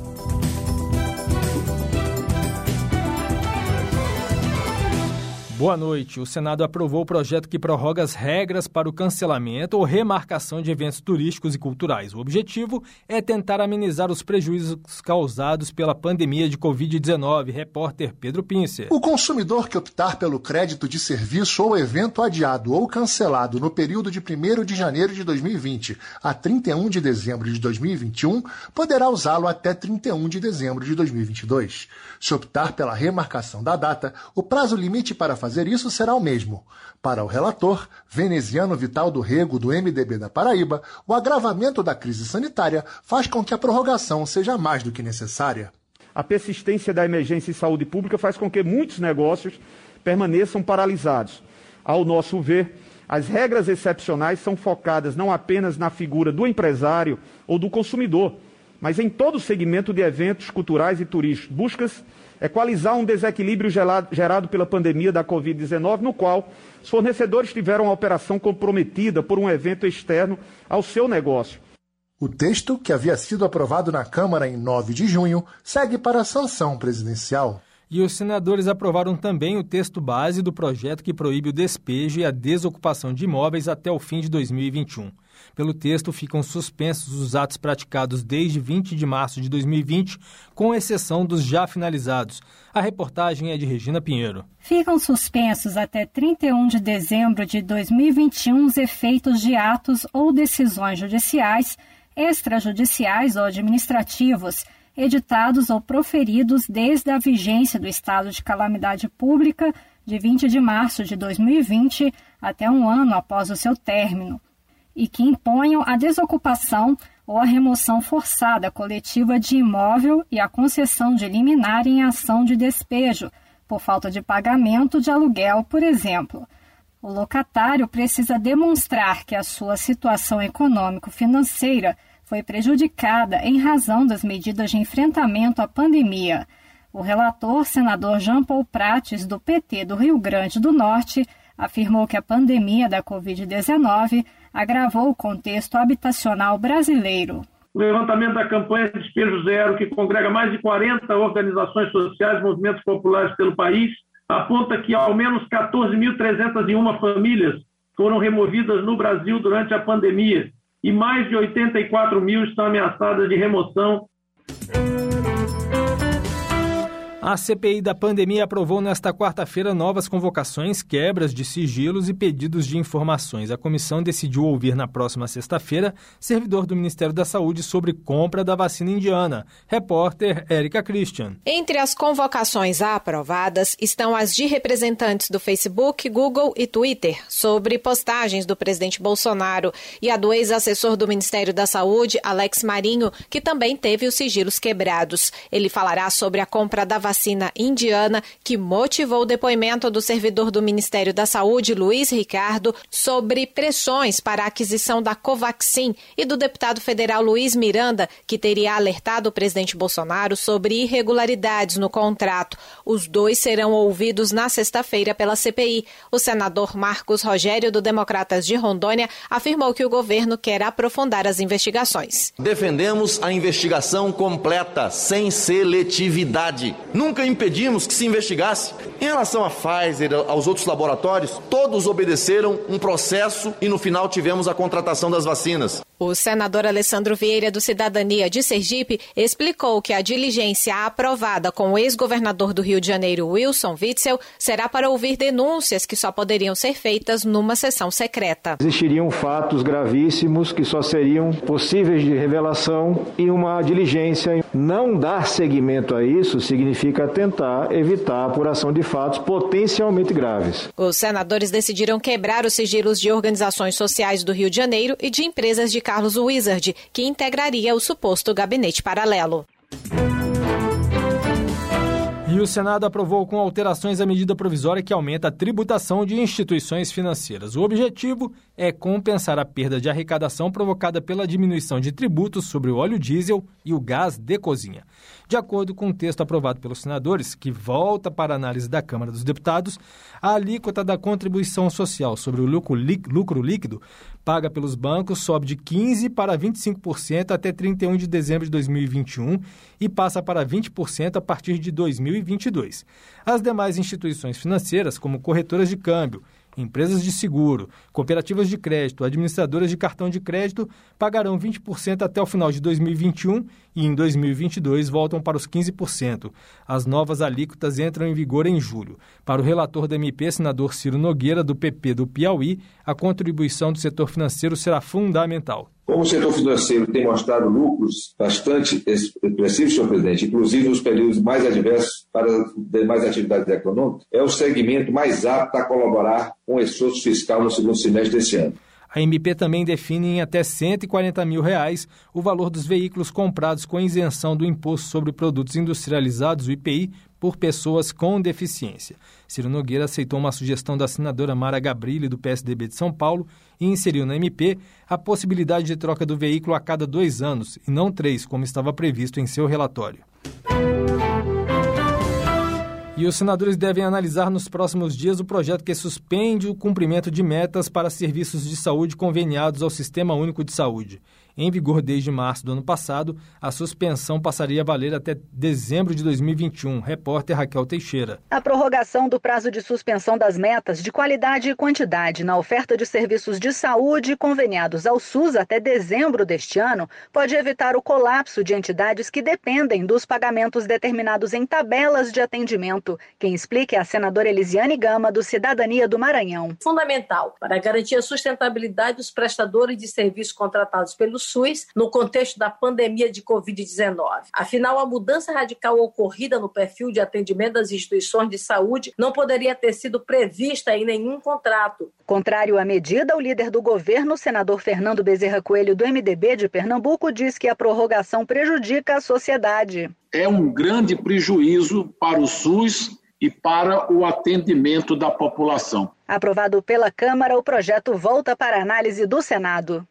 [SPEAKER 13] Boa noite. O Senado aprovou o projeto que prorroga as regras para o cancelamento ou remarcação de eventos turísticos e culturais. O objetivo é tentar amenizar os prejuízos causados pela pandemia de Covid-19. Repórter Pedro Pincer.
[SPEAKER 14] O consumidor que optar pelo crédito de serviço ou evento adiado ou cancelado no período de 1º de janeiro de 2020 a 31 de dezembro de 2021 poderá usá-lo até 31 de dezembro de 2022. Se optar pela remarcação da data, o prazo limite para fazer isso será o mesmo. Para o relator, Veneziano Vital do Rego, do MDB da Paraíba, o agravamento da crise sanitária faz com que a prorrogação seja mais do que necessária.
[SPEAKER 15] A persistência da emergência em saúde pública faz com que muitos negócios permaneçam paralisados. Ao nosso ver, as regras excepcionais são focadas não apenas na figura do empresário ou do consumidor, mas em todo o segmento de eventos culturais e turísticos. Busca-se equalizar um desequilíbrio gerado pela pandemia da Covid-19, no qual os fornecedores tiveram a operação comprometida por um evento externo ao seu negócio.
[SPEAKER 14] O texto, que havia sido aprovado na Câmara em 9 de junho, segue para a sanção presidencial.
[SPEAKER 13] E os senadores aprovaram também o texto base do projeto que proíbe o despejo e a desocupação de imóveis até o fim de 2021. Pelo texto, ficam suspensos os atos praticados desde 20 de março de 2020, com exceção dos já finalizados. A reportagem é de Regina Pinheiro.
[SPEAKER 16] Ficam suspensos até 31 de dezembro de 2021 os efeitos de atos ou decisões judiciais, extrajudiciais ou administrativos, editados ou proferidos desde a vigência do estado de calamidade pública de 20 de março de 2020 até um ano após o seu término, e que imponham a desocupação ou a remoção forçada coletiva de imóvel e a concessão de liminar em ação de despejo, por falta de pagamento de aluguel, por exemplo. O locatário precisa demonstrar que a sua situação econômico-financeira foi prejudicada em razão das medidas de enfrentamento à pandemia. O relator, senador Jean Paul Prates, do PT do Rio Grande do Norte, afirmou que a pandemia da Covid-19 agravou o contexto habitacional brasileiro.
[SPEAKER 17] O levantamento da campanha Despejo Zero, que congrega mais de 40 organizações sociais e movimentos populares pelo país, aponta que ao menos 14.301 famílias foram removidas no Brasil durante a pandemia e mais de 84 mil estão ameaçadas de remoção.
[SPEAKER 13] A CPI da pandemia aprovou nesta quarta-feira novas convocações, quebras de sigilos e pedidos de informações. A comissão decidiu ouvir na próxima sexta-feira servidor do Ministério da Saúde sobre compra da vacina indiana. Repórter Érica Christian.
[SPEAKER 18] Entre as convocações aprovadas estão as de representantes do Facebook, Google e Twitter sobre postagens do presidente Bolsonaro e a do ex-assessor do Ministério da Saúde, Alex Marinho, que também teve os sigilos quebrados. Ele falará sobre a compra da vacina indiana, que motivou o depoimento do servidor do Ministério da Saúde, Luiz Ricardo, sobre pressões para a aquisição da Covaxin, e do deputado federal Luiz Miranda, que teria alertado o presidente Bolsonaro sobre irregularidades no contrato. Os dois serão ouvidos na sexta-feira pela CPI. O senador Marcos Rogério, do Democratas de Rondônia, afirmou que o governo quer aprofundar as investigações.
[SPEAKER 19] Defendemos a investigação completa, sem seletividade. Nunca impedimos que se investigasse. Em relação à Pfizer, aos outros laboratórios, todos obedeceram um processo e no final tivemos a contratação das vacinas.
[SPEAKER 18] O senador Alessandro Vieira, do Cidadania de Sergipe, explicou que a diligência aprovada com o ex-governador do Rio de Janeiro, Wilson Witzel, será para ouvir denúncias que só poderiam ser feitas numa sessão secreta.
[SPEAKER 1] Existiriam fatos gravíssimos que só seriam possíveis de revelação e uma diligência. Não dar seguimento a isso significa tentar evitar a apuração de fatos potencialmente graves.
[SPEAKER 18] Os senadores decidiram quebrar os sigilos de organizações sociais do Rio de Janeiro e de empresas de Carlos Wizard, que integraria o suposto gabinete paralelo.
[SPEAKER 13] E o Senado aprovou com alterações a medida provisória que aumenta a tributação de instituições financeiras. O objetivo é compensar a perda de arrecadação provocada pela diminuição de tributos sobre o óleo diesel e o gás de cozinha. De acordo com o texto aprovado pelos senadores, que volta para a análise da Câmara dos Deputados, a alíquota da contribuição social sobre o lucro líquido paga pelos bancos sobe de 15% para 25% até 31 de dezembro de 2021 e passa para 20% a partir de 2022. As demais instituições financeiras, como corretoras de câmbio, empresas de seguro, cooperativas de crédito, administradoras de cartão de crédito, pagarão 20% até o final de 2021 e em 2022 voltam para os 15%. As novas alíquotas entram em vigor em julho. Para o relator da MP, senador Ciro Nogueira, do PP do Piauí, a contribuição do setor financeiro será fundamental.
[SPEAKER 10] Como o setor financeiro tem mostrado lucros bastante expressivos, senhor presidente, inclusive nos períodos mais adversos para as demais atividades econômicas, é o segmento mais apto a colaborar com o esforço fiscal no segundo semestre deste ano.
[SPEAKER 13] A MP também define em até R$ 140 mil o valor dos veículos comprados com isenção do Imposto sobre Produtos Industrializados, o IPI, por pessoas com deficiência. Ciro Nogueira aceitou uma sugestão da senadora Mara Gabrilli, do PSDB de São Paulo, e inseriu na MP a possibilidade de troca do veículo a cada 2 anos, e não 3, como estava previsto em seu relatório. E os senadores devem analisar nos próximos dias o projeto que suspende o cumprimento de metas para serviços de saúde conveniados ao Sistema Único de Saúde. Em vigor desde março do ano passado, a suspensão passaria a valer até dezembro de 2021. Repórter Raquel Teixeira.
[SPEAKER 20] A prorrogação do prazo de suspensão das metas de qualidade e quantidade na oferta de serviços de saúde conveniados ao SUS até dezembro deste ano pode evitar o colapso de entidades que dependem dos pagamentos determinados em tabelas de atendimento. Quem explica é a senadora Elisiane Gama, do Cidadania do Maranhão.
[SPEAKER 21] Fundamental para garantir a sustentabilidade dos prestadores de serviços contratados pelo SUS no contexto da pandemia de Covid-19. Afinal, a mudança radical ocorrida no perfil de atendimento das instituições de saúde não poderia ter sido prevista em nenhum contrato.
[SPEAKER 20] Contrário à medida, o líder do governo, senador Fernando Bezerra Coelho, do MDB de Pernambuco, diz que a prorrogação prejudica a sociedade.
[SPEAKER 22] É um grande prejuízo para o SUS e para o atendimento da população.
[SPEAKER 20] Aprovado pela Câmara, o projeto volta para a análise do Senado.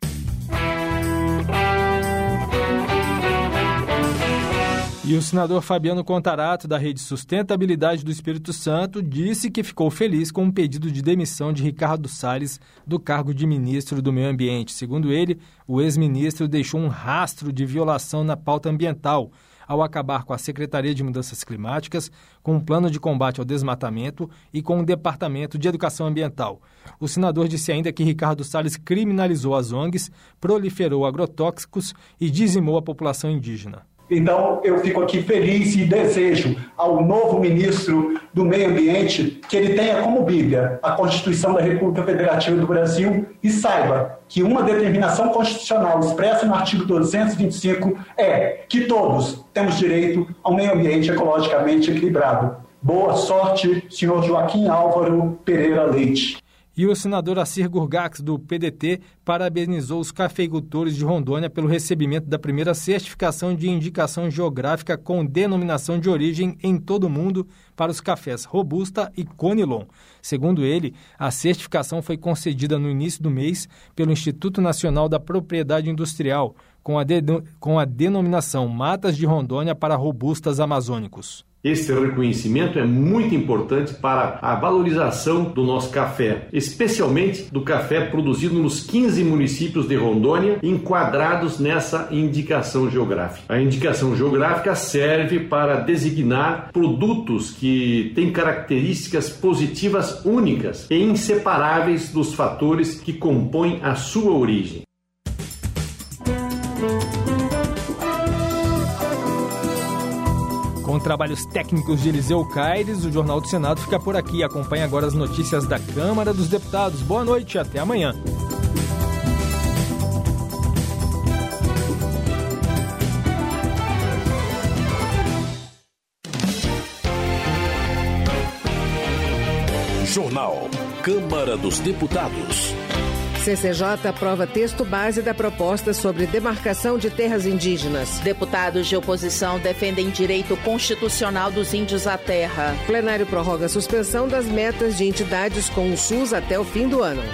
[SPEAKER 13] E o senador Fabiano Contarato, da Rede Sustentabilidade do Espírito Santo, disse que ficou feliz com o pedido de demissão de Ricardo Salles do cargo de ministro do Meio Ambiente. Segundo ele, o ex-ministro deixou um rastro de violação na pauta ambiental ao acabar com a Secretaria de Mudanças Climáticas, com um plano de combate ao desmatamento e com o Departamento de Educação Ambiental. O senador disse ainda que Ricardo Salles criminalizou as ONGs, proliferou agrotóxicos e dizimou a população indígena.
[SPEAKER 23] Então, eu fico aqui feliz e desejo ao novo ministro do Meio Ambiente que ele tenha como Bíblia a Constituição da República Federativa do Brasil e saiba que uma determinação constitucional expressa no artigo 225 é que todos temos direito a um meio ambiente ecologicamente equilibrado. Boa sorte, senhor Joaquim Álvaro Pereira Leite.
[SPEAKER 13] E o senador Assir Gurgax, do PDT, parabenizou os cafeicultores de Rondônia pelo recebimento da primeira certificação de indicação geográfica com denominação de origem em todo o mundo para os cafés Robusta e Conilon. Segundo ele, a certificação foi concedida no início do mês pelo Instituto Nacional da Propriedade Industrial, com a denominação Matas de Rondônia para Robustas Amazônicos.
[SPEAKER 24] Esse reconhecimento é muito importante para a valorização do nosso café, especialmente do café produzido nos 15 municípios de Rondônia, enquadrados nessa indicação geográfica. A indicação geográfica serve para designar produtos que têm características positivas únicas e inseparáveis dos fatores que compõem a sua origem.
[SPEAKER 13] Com trabalhos técnicos de Eliseu Caires, o Jornal do Senado fica por aqui. Acompanhe agora as notícias da Câmara dos Deputados. Boa noite e até amanhã.
[SPEAKER 2] Jornal Câmara dos Deputados.
[SPEAKER 3] CCJ aprova texto base da proposta sobre demarcação de terras indígenas.
[SPEAKER 5] Deputados de oposição defendem direito constitucional dos índios à terra.
[SPEAKER 3] Plenário prorroga a suspensão das metas de entidades com o SUS até o fim do ano.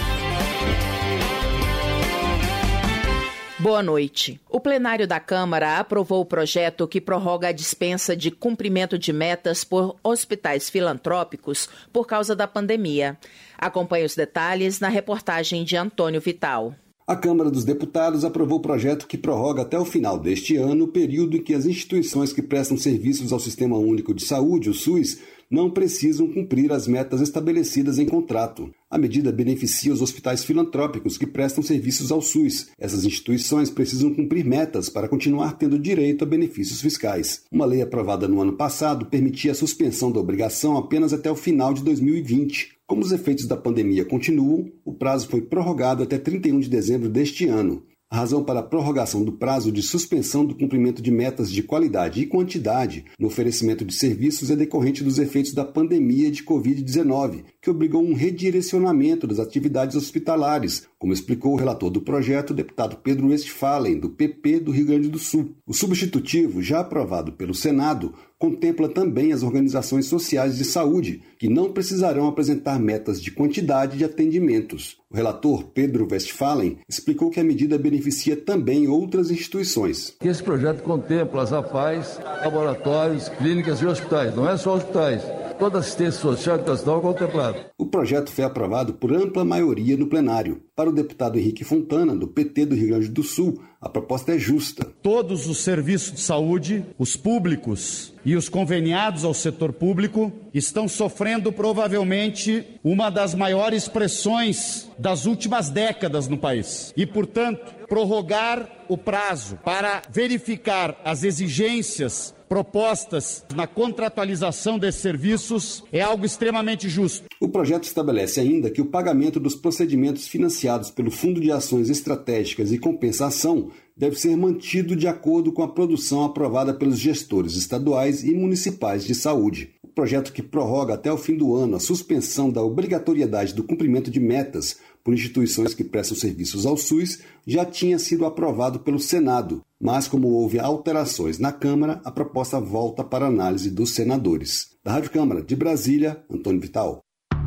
[SPEAKER 5] Boa noite. O plenário da Câmara aprovou o projeto que prorroga a dispensa de cumprimento de metas por hospitais filantrópicos por causa da pandemia. Acompanhe os detalhes na reportagem de Antônio Vital.
[SPEAKER 7] A Câmara dos Deputados aprovou o projeto que prorroga até o final deste ano o período em que as instituições que prestam serviços ao Sistema Único de Saúde, o SUS, não precisam cumprir as metas estabelecidas em contrato. A medida beneficia os hospitais filantrópicos que prestam serviços ao SUS. Essas instituições precisam cumprir metas para continuar tendo direito a benefícios fiscais. Uma lei aprovada no ano passado permitia a suspensão da obrigação apenas até o final de 2020. Como os efeitos da pandemia continuam, o prazo foi prorrogado até 31 de dezembro deste ano. A razão para a prorrogação do prazo de suspensão do cumprimento de metas de qualidade e quantidade no oferecimento de serviços é decorrente dos efeitos da pandemia de Covid-19, que obrigou um redirecionamento das atividades hospitalares, como explicou o relator do projeto, o deputado Pedro Westphalen, do PP do Rio Grande do Sul. O substitutivo, já aprovado pelo Senado, contempla também as organizações sociais de saúde, que não precisarão apresentar metas de quantidade de atendimentos. O relator, Pedro Westphalen, explicou que a medida beneficia também outras instituições.
[SPEAKER 9] Esse projeto contempla as APAES, laboratórios, clínicas e hospitais, não é só hospitais. Toda assistência social e educacional contemplada.
[SPEAKER 7] O projeto foi aprovado por ampla maioria no plenário. Para o deputado Henrique Fontana, do PT do Rio Grande do Sul, a proposta é justa.
[SPEAKER 12] Todos os serviços de saúde, os públicos e os conveniados ao setor público, estão sofrendo provavelmente uma das maiores pressões das últimas décadas no país. E, portanto, prorrogar o prazo para verificar as exigências propostas na contratualização desses serviços é algo extremamente justo.
[SPEAKER 7] O projeto estabelece ainda que o pagamento dos procedimentos financiados pelo Fundo de Ações Estratégicas e Compensação deve ser mantido de acordo com a produção aprovada pelos gestores estaduais e municipais de saúde. O projeto que prorroga até o fim do ano a suspensão da obrigatoriedade do cumprimento de metas por instituições que prestam serviços ao SUS já tinha sido aprovado pelo Senado, mas como houve alterações na Câmara, a proposta volta para análise dos senadores. Da Rádio Câmara de Brasília, Antônio Vital.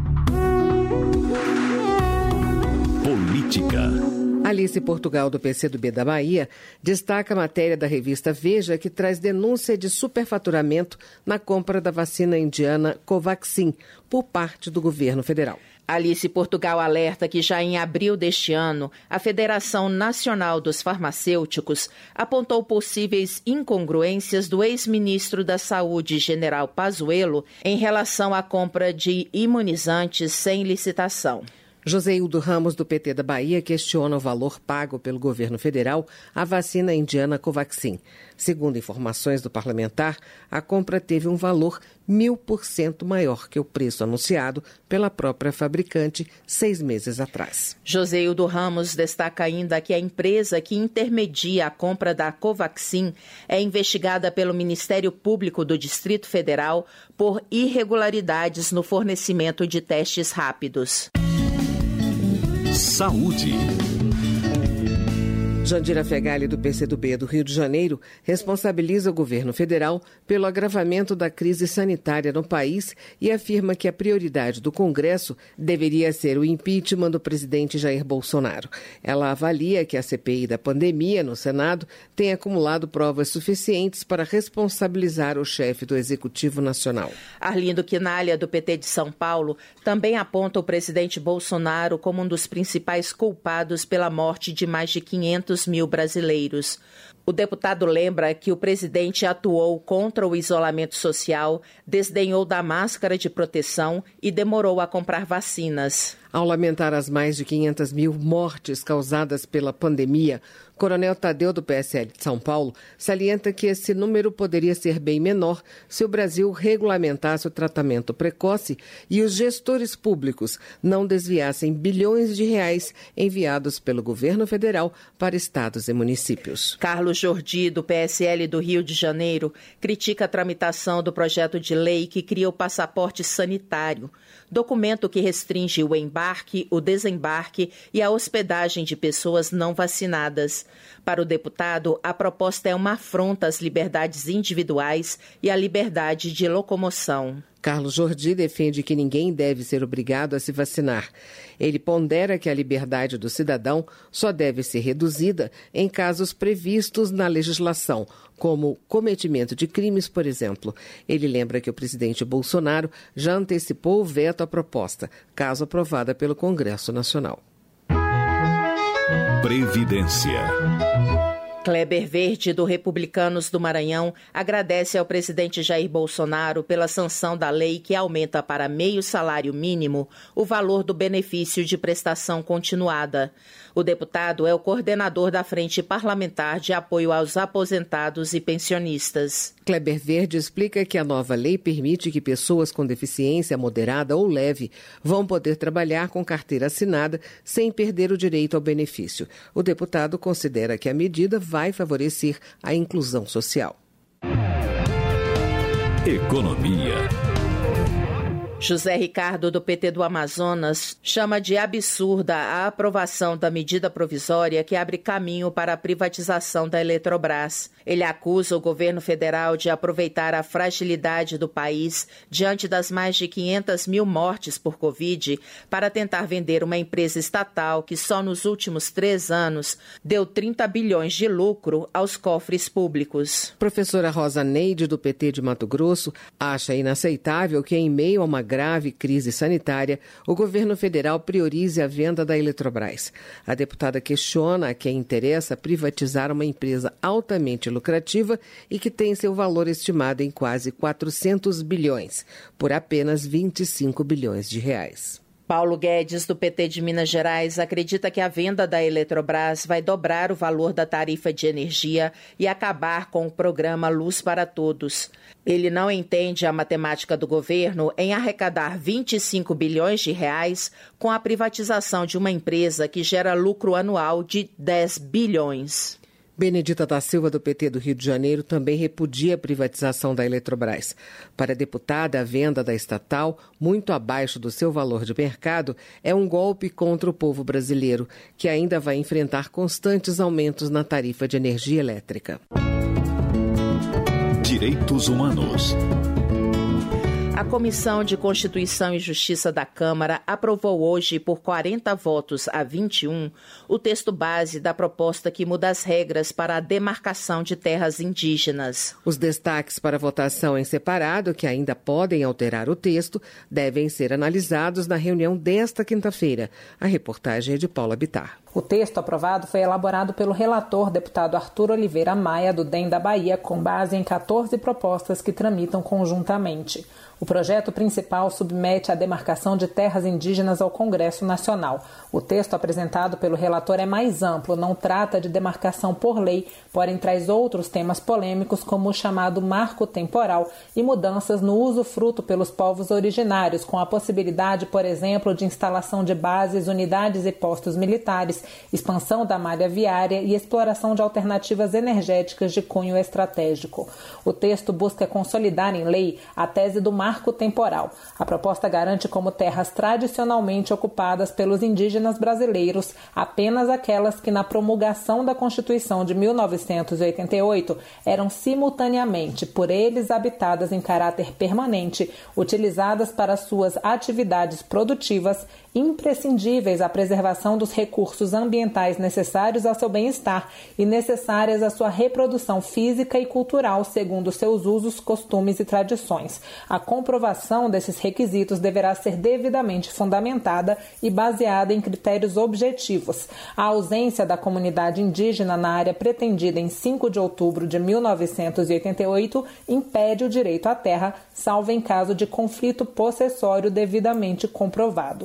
[SPEAKER 2] Política.
[SPEAKER 3] Alice Portugal, do PCdoB da Bahia, destaca a matéria da revista Veja que traz denúncia de superfaturamento na compra da vacina indiana Covaxin por parte do governo federal.
[SPEAKER 5] Alice Portugal alerta que já em abril deste ano, a Federação Nacional dos Farmacêuticos apontou possíveis incongruências do ex-ministro da Saúde, General Pazuello, em relação à compra de imunizantes sem licitação.
[SPEAKER 3] Joseildo Ramos, do PT da Bahia, questiona o valor pago pelo governo federal à vacina indiana Covaxin. Segundo informações do parlamentar, a compra teve um valor 1.000% maior que o preço anunciado pela própria fabricante 6 meses atrás.
[SPEAKER 5] Joseildo Ramos destaca ainda que a empresa que intermedia a compra da Covaxin é investigada pelo Ministério Público do Distrito Federal por irregularidades no fornecimento de testes rápidos.
[SPEAKER 2] Saúde.
[SPEAKER 3] Jandira Fegali, do PCdoB do Rio de Janeiro, responsabiliza o governo federal pelo agravamento da crise sanitária no país e afirma que a prioridade do Congresso deveria ser o impeachment do presidente Jair Bolsonaro. Ela avalia que a CPI da pandemia no Senado tem acumulado provas suficientes para responsabilizar o chefe do Executivo Nacional.
[SPEAKER 5] Arlindo Quinalha, do PT de São Paulo, também aponta o presidente Bolsonaro como um dos principais culpados pela morte de mais de 500 mil brasileiros. O deputado lembra que o presidente atuou contra o isolamento social, desdenhou da máscara de proteção e demorou a comprar vacinas.
[SPEAKER 3] Ao lamentar as mais de 500 mil mortes causadas pela pandemia, Coronel Tadeu, do PSL de São Paulo, salienta que esse número poderia ser bem menor se o Brasil regulamentasse o tratamento precoce e os gestores públicos não desviassem bilhões de reais enviados pelo governo federal para estados e municípios.
[SPEAKER 5] Carlos Jordi, do PSL do Rio de Janeiro, critica a tramitação do projeto de lei que cria o passaporte sanitário, documento que restringe o embarque, o desembarque e a hospedagem de pessoas não vacinadas. Para o deputado, a proposta é uma afronta às liberdades individuais e à liberdade de locomoção.
[SPEAKER 3] Carlos Jordi defende que ninguém deve ser obrigado a se vacinar. Ele pondera que a liberdade do cidadão só deve ser reduzida em casos previstos na legislação, como cometimento de crimes, por exemplo. Ele lembra que o presidente Bolsonaro já antecipou o veto à proposta, caso aprovada pelo Congresso Nacional.
[SPEAKER 2] Previdência.
[SPEAKER 5] Kleber Verde, do Republicanos do Maranhão, agradece ao presidente Jair Bolsonaro pela sanção da lei que aumenta para meio salário mínimo o valor do benefício de prestação continuada. O deputado é o coordenador da Frente Parlamentar de Apoio aos Aposentados e Pensionistas.
[SPEAKER 3] Kleber Verde explica que a nova lei permite que pessoas com deficiência moderada ou leve vão poder trabalhar com carteira assinada sem perder o direito ao benefício. O deputado considera que a medida vai favorecer a inclusão social.
[SPEAKER 2] Economia.
[SPEAKER 5] José Ricardo, do PT do Amazonas, chama de absurda a aprovação da medida provisória que abre caminho para a privatização da Eletrobras. Ele acusa o governo federal de aproveitar a fragilidade do país diante das mais de 500 mil mortes por Covid para tentar vender uma empresa estatal que só nos últimos 3 anos deu 30 bilhões de lucro aos cofres públicos.
[SPEAKER 3] Professora Rosa Neide, do PT de Mato Grosso, acha inaceitável que, em meio a uma grave crise sanitária, o governo federal priorize a venda da Eletrobras. A deputada questiona a quem interessa privatizar uma empresa altamente lucrativa e que tem seu valor estimado em quase 400 bilhões, por apenas 25 bilhões de reais.
[SPEAKER 5] Paulo Guedes, do PT de Minas Gerais, acredita que a venda da Eletrobras vai dobrar o valor da tarifa de energia e acabar com o programa Luz para Todos. Ele não entende a matemática do governo em arrecadar 25 bilhões de reais com a privatização de uma empresa que gera lucro anual de 10 bilhões.
[SPEAKER 3] Benedita da Silva, do PT do Rio de Janeiro, também repudia a privatização da Eletrobras. Para a deputada, a venda da estatal, muito abaixo do seu valor de mercado, é um golpe contra o povo brasileiro, que ainda vai enfrentar constantes aumentos na tarifa de energia elétrica.
[SPEAKER 2] Direitos Humanos.
[SPEAKER 5] A Comissão de Constituição e Justiça da Câmara aprovou hoje, por 40 votos a 21, o texto base da proposta que muda as regras para a demarcação de terras indígenas.
[SPEAKER 3] Os destaques para votação em separado, que ainda podem alterar o texto, devem ser analisados na reunião desta quinta-feira. A reportagem é de Paula Bittar.
[SPEAKER 4] O texto aprovado foi elaborado pelo relator, deputado Arthur Oliveira Maia, do DEM da Bahia, com base em 14 propostas que tramitam conjuntamente. O projeto principal submete a demarcação de terras indígenas ao Congresso Nacional. O texto apresentado pelo relator é mais amplo, não trata de demarcação por lei, porém traz outros temas polêmicos, como o chamado marco temporal e mudanças no usufruto pelos povos originários, com a possibilidade, por exemplo, de instalação de bases, unidades e postos militares, expansão da malha viária e exploração de alternativas energéticas de cunho estratégico. O texto busca consolidar em lei a tese do marco temporal. A proposta garante como terras tradicionalmente ocupadas pelos indígenas brasileiros apenas aquelas que, na promulgação da Constituição de 1988, eram simultaneamente por eles habitadas em caráter permanente, utilizadas para suas atividades produtivas, imprescindíveis à preservação dos recursos ambientais necessários ao seu bem-estar e necessárias à sua reprodução física e cultural segundo seus usos, costumes e tradições. A comprovação desses requisitos deverá ser devidamente fundamentada e baseada em critérios objetivos. A ausência da comunidade indígena na área pretendida em 5 de outubro de 1988 impede o direito à terra, salvo em caso de conflito possessório devidamente comprovado.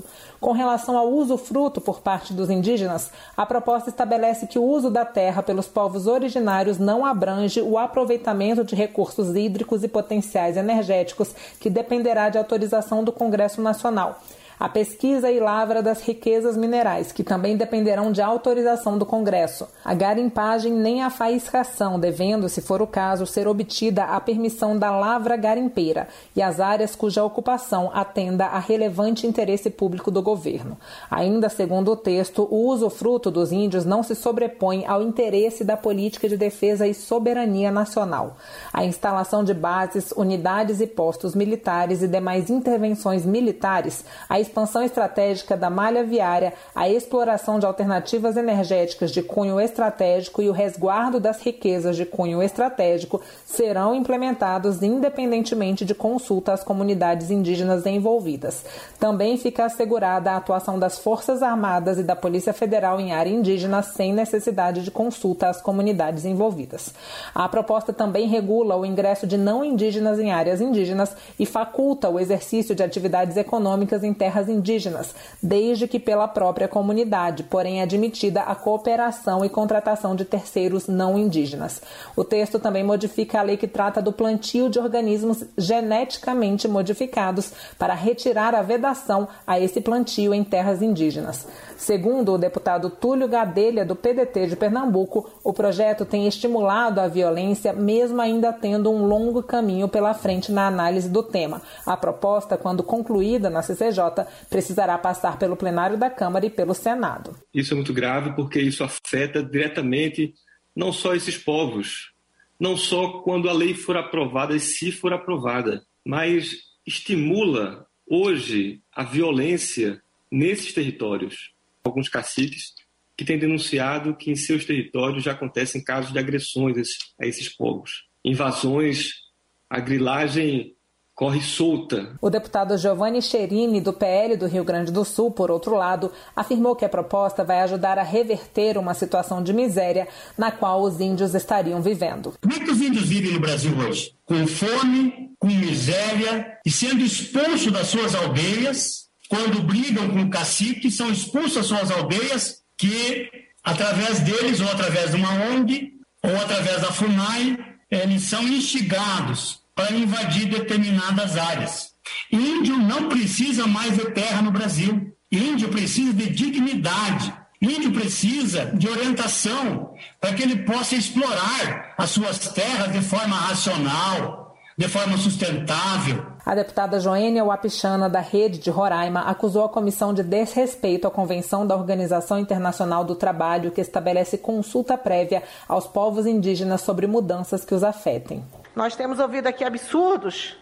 [SPEAKER 4] Com relação ao usufruto por parte dos indígenas, a proposta estabelece que o uso da terra pelos povos originários não abrange o aproveitamento de recursos hídricos e potenciais energéticos, que dependerá de autorização do Congresso Nacional. A pesquisa e lavra das riquezas minerais, que também dependerão de autorização do Congresso. A garimpagem nem a faiscação, devendo, se for o caso, ser obtida a permissão da lavra garimpeira e as áreas cuja ocupação atenda a relevante interesse público do governo. Ainda segundo o texto, o usufruto dos índios não se sobrepõe ao interesse da política de defesa e soberania nacional. A instalação de bases, unidades e postos militares e demais intervenções militares, a expansão estratégica da malha viária, a exploração de alternativas energéticas de cunho estratégico e o resguardo das riquezas de cunho estratégico serão implementados independentemente de consulta às comunidades indígenas envolvidas. Também fica assegurada a atuação das Forças Armadas e da Polícia Federal em área indígena sem necessidade de consulta às comunidades envolvidas. A proposta também regula o ingresso de não indígenas em áreas indígenas e faculta o exercício de atividades econômicas em terras indígenas, desde que pela própria comunidade, porém admitida a cooperação e contratação de terceiros não indígenas. O texto também modifica a lei que trata do plantio de organismos geneticamente modificados para retirar a vedação a esse plantio em terras indígenas. Segundo o deputado Túlio Gadelha, do PDT de Pernambuco, o projeto tem estimulado a violência, mesmo ainda tendo um longo caminho pela frente na análise do tema. A proposta, quando concluída na CCJ, precisará passar pelo plenário da Câmara e pelo Senado.
[SPEAKER 6] Isso é muito grave porque isso afeta diretamente não só esses povos, não só quando a lei for aprovada e se for aprovada, mas estimula hoje a violência nesses territórios. Alguns caciques que têm denunciado que em seus territórios já acontecem casos de agressões a esses povos. Invasões, a grilagem corre solta.
[SPEAKER 4] O deputado Giovanni Cherini, do PL do Rio Grande do Sul, por outro lado, afirmou que a proposta vai ajudar a reverter uma situação de miséria na qual os índios estariam vivendo.
[SPEAKER 8] Como é que os índios vivem no Brasil hoje? Com fome, com miséria e sendo expulsos das suas aldeias. Quando brigam com o cacique, são expulsos das suas aldeias, que através deles, ou através de uma ONG, ou através da FUNAI, eles são instigados para invadir determinadas áreas. Índio não precisa mais de terra no Brasil. Índio precisa de dignidade. Índio precisa de orientação para que ele possa explorar as suas terras de forma racional, de forma sustentável.
[SPEAKER 4] A deputada Joênia Wapichana, da Rede de Roraima, acusou a comissão de desrespeito à Convenção da Organização Internacional do Trabalho, que estabelece consulta prévia aos povos indígenas sobre mudanças que os afetem.
[SPEAKER 11] Nós temos ouvido aqui absurdos,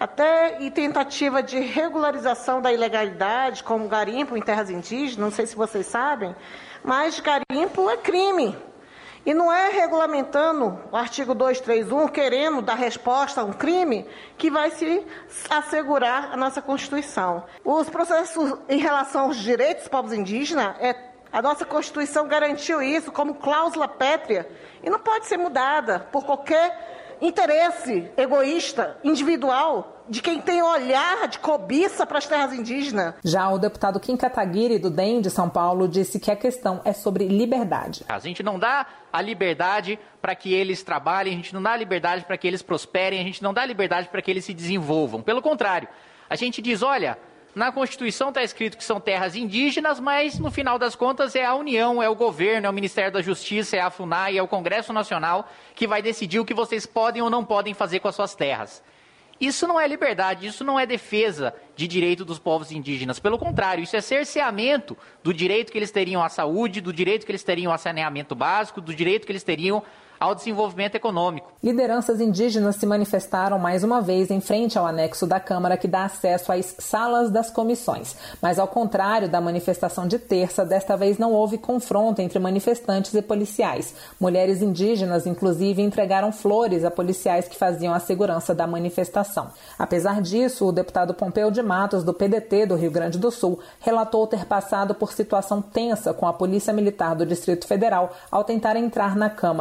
[SPEAKER 11] até e tentativa de regularização da ilegalidade, como garimpo em terras indígenas, não sei se vocês sabem, mas garimpo é crime. E não é regulamentando o artigo 231, querendo dar resposta a um crime, que vai se assegurar a nossa Constituição. Os processos em relação aos direitos dos povos indígenas, a nossa Constituição garantiu isso como cláusula pétrea e não pode ser mudada por qualquer interesse egoísta, individual, de quem tem olhar de cobiça para as terras indígenas.
[SPEAKER 4] Já o deputado Kim Kataguiri, do DEM de São Paulo, disse que a questão é sobre liberdade.
[SPEAKER 15] A gente não dá a liberdade para que eles trabalhem, a gente não dá a liberdade para que eles prosperem, a gente não dá a liberdade para que eles se desenvolvam. Pelo contrário, a gente diz, olha, na Constituição está escrito que são terras indígenas, mas no final das contas é a União, é o governo, é o Ministério da Justiça, é a FUNAI, é o Congresso Nacional que vai decidir o que vocês podem ou não podem fazer com as suas terras. Isso não é liberdade, isso não é defesa de direito dos povos indígenas. Pelo contrário, isso é cerceamento do direito que eles teriam à saúde, do direito que eles teriam a saneamento básico, do direito que eles teriam ao desenvolvimento econômico.
[SPEAKER 4] Lideranças indígenas se manifestaram mais uma vez em frente ao anexo da Câmara que dá acesso às salas das comissões. Mas, ao contrário da manifestação de terça, desta vez não houve confronto entre manifestantes e policiais. Mulheres indígenas, inclusive, entregaram flores a policiais que faziam a segurança da manifestação. Apesar disso, o deputado Pompeu de Matos, do PDT do Rio Grande do Sul, relatou ter passado por situação tensa com a Polícia Militar do Distrito Federal ao tentar entrar na Câmara.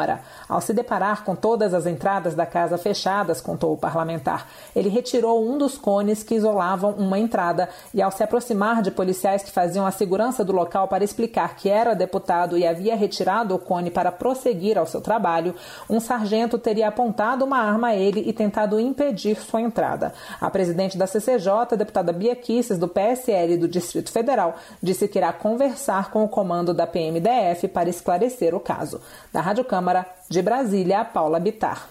[SPEAKER 4] Ao se deparar com todas as entradas da casa fechadas, contou o parlamentar, ele retirou um dos cones que isolavam uma entrada e, ao se aproximar de policiais que faziam a segurança do local para explicar que era deputado e havia retirado o cone para prosseguir ao seu trabalho, um sargento teria apontado uma arma a ele e tentado impedir sua entrada. A presidente da CCJ, a deputada Bia Kicis, do PSL do Distrito Federal, disse que irá conversar com o comando da PMDF para esclarecer o caso. Da Rádio Câmara, de Brasília, Paula Bittar.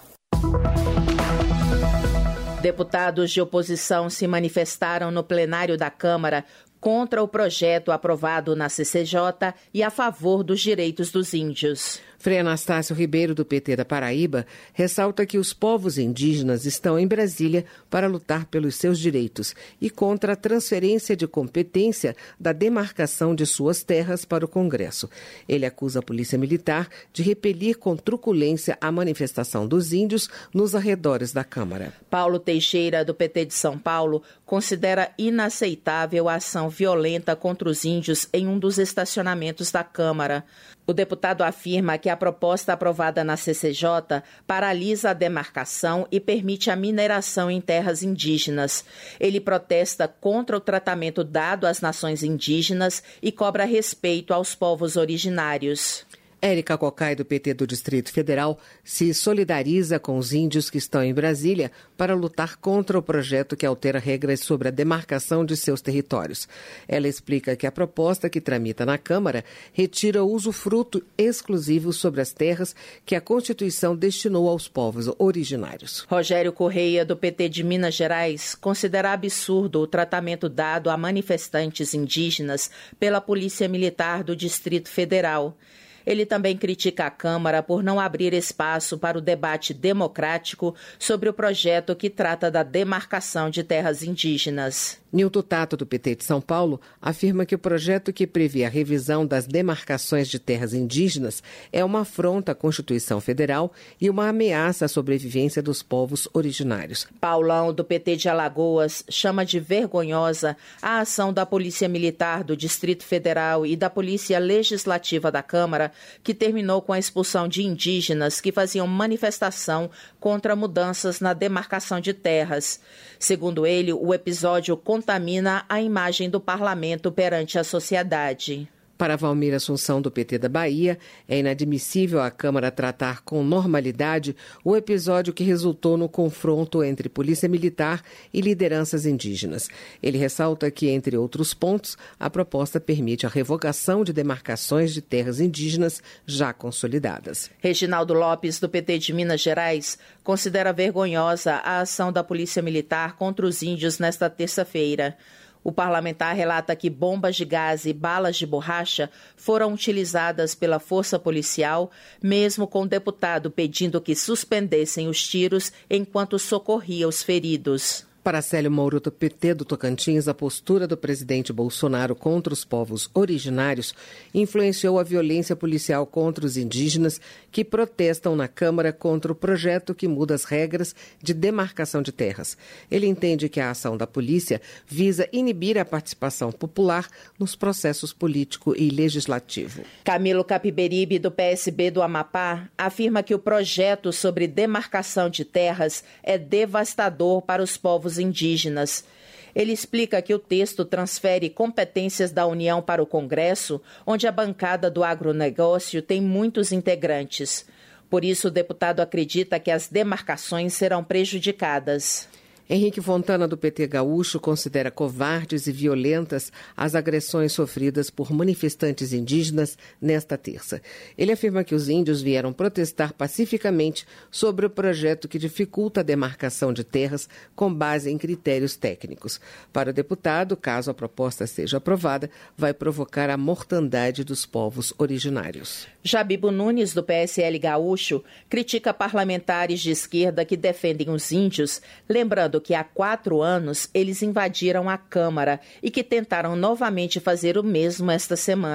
[SPEAKER 5] Deputados de oposição se manifestaram no plenário da Câmara contra o projeto aprovado na CCJ e a favor dos direitos dos índios.
[SPEAKER 3] Frei Anastácio Ribeiro, do PT da Paraíba, ressalta que os povos indígenas estão em Brasília para lutar pelos seus direitos e contra a transferência de competência da demarcação de suas terras para o Congresso. Ele acusa a Polícia Militar de repelir com truculência a manifestação dos índios nos arredores da Câmara.
[SPEAKER 5] Paulo Teixeira, do PT de São Paulo, considera inaceitável a ação violenta contra os índios em um dos estacionamentos da Câmara. O deputado afirma que a proposta aprovada na CCJ paralisa a demarcação e permite a mineração em terras indígenas. Ele protesta contra o tratamento dado às nações indígenas e cobra respeito aos povos originários.
[SPEAKER 3] Érica Cocai, do PT do Distrito Federal, se solidariza com os índios que estão em Brasília para lutar contra o projeto que altera regras sobre a demarcação de seus territórios. Ela explica que a proposta que tramita na Câmara retira o usufruto exclusivo sobre as terras que a Constituição destinou aos povos originários.
[SPEAKER 5] Rogério Correia, do PT de Minas Gerais, considera absurdo o tratamento dado a manifestantes indígenas pela Polícia Militar do Distrito Federal. Ele também critica a Câmara por não abrir espaço para o debate democrático sobre o projeto que trata da demarcação de terras indígenas.
[SPEAKER 3] Nilton Tato, do PT de São Paulo, afirma que o projeto que prevê a revisão das demarcações de terras indígenas é uma afronta à Constituição Federal e uma ameaça à sobrevivência dos povos originários.
[SPEAKER 5] Paulão, do PT de Alagoas, chama de vergonhosa a ação da Polícia Militar do Distrito Federal e da Polícia Legislativa da Câmara, que terminou com a expulsão de indígenas que faziam manifestação contra mudanças na demarcação de terras. Segundo ele, o episódio contamina a imagem do parlamento perante a sociedade.
[SPEAKER 3] Para Valmir Assunção, do PT da Bahia, é inadmissível a Câmara tratar com normalidade o episódio que resultou no confronto entre Polícia Militar e lideranças indígenas. Ele ressalta que, entre outros pontos, a proposta permite a revogação de demarcações de terras indígenas já consolidadas.
[SPEAKER 5] Reginaldo Lopes, do PT de Minas Gerais, considera vergonhosa a ação da Polícia Militar contra os índios nesta terça-feira. O parlamentar relata que bombas de gás e balas de borracha foram utilizadas pela força policial, mesmo com o deputado pedindo que suspendessem os tiros enquanto socorria os feridos.
[SPEAKER 3] Para Célio Mouro, do PT do Tocantins, a postura do presidente Bolsonaro contra os povos originários influenciou a violência policial contra os indígenas que protestam na Câmara contra o projeto que muda as regras de demarcação de terras. Ele entende que a ação da polícia visa inibir a participação popular nos processos político e legislativo.
[SPEAKER 5] Camilo Capiberibe, do PSB do Amapá, afirma que o projeto sobre demarcação de terras é devastador para os povos indígenas. Ele explica que o texto transfere competências da União para o Congresso, onde a bancada do agronegócio tem muitos integrantes. Por isso, o deputado acredita que as demarcações serão prejudicadas.
[SPEAKER 3] Henrique Fontana, do PT gaúcho, considera covardes e violentas as agressões sofridas por manifestantes indígenas nesta terça. Ele afirma que os índios vieram protestar pacificamente sobre o projeto que dificulta a demarcação de terras com base em critérios técnicos. Para o deputado, caso a proposta seja aprovada, vai provocar a mortandade dos povos originários.
[SPEAKER 5] Jabibo Nunes, do PSL gaúcho, critica parlamentares de esquerda que defendem os índios, lembrando que há 4 anos eles invadiram a Câmara e que tentaram novamente fazer o mesmo esta semana.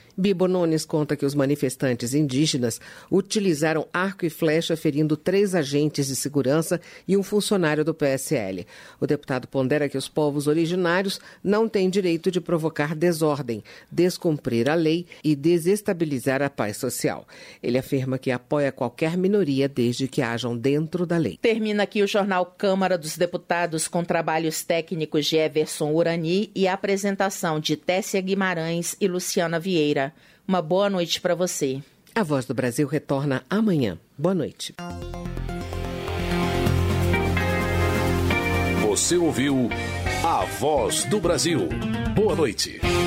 [SPEAKER 3] Bibo Nunes conta que os manifestantes indígenas utilizaram arco e flecha, ferindo 3 agentes de segurança e um funcionário do PSL. O deputado pondera que os povos originários não têm direito de provocar desordem, descumprir a lei e desestabilizar a paz social. Ele afirma que apoia qualquer minoria desde que hajam dentro da lei.
[SPEAKER 5] Termina aqui o jornal Câmara dos Deputados com trabalhos técnicos de Everson Urani e a apresentação de Tessia Guimarães e Luciana Vieira. Uma boa noite para você.
[SPEAKER 3] A Voz do Brasil retorna amanhã. Boa noite.
[SPEAKER 2] Você ouviu A Voz do Brasil. Boa noite.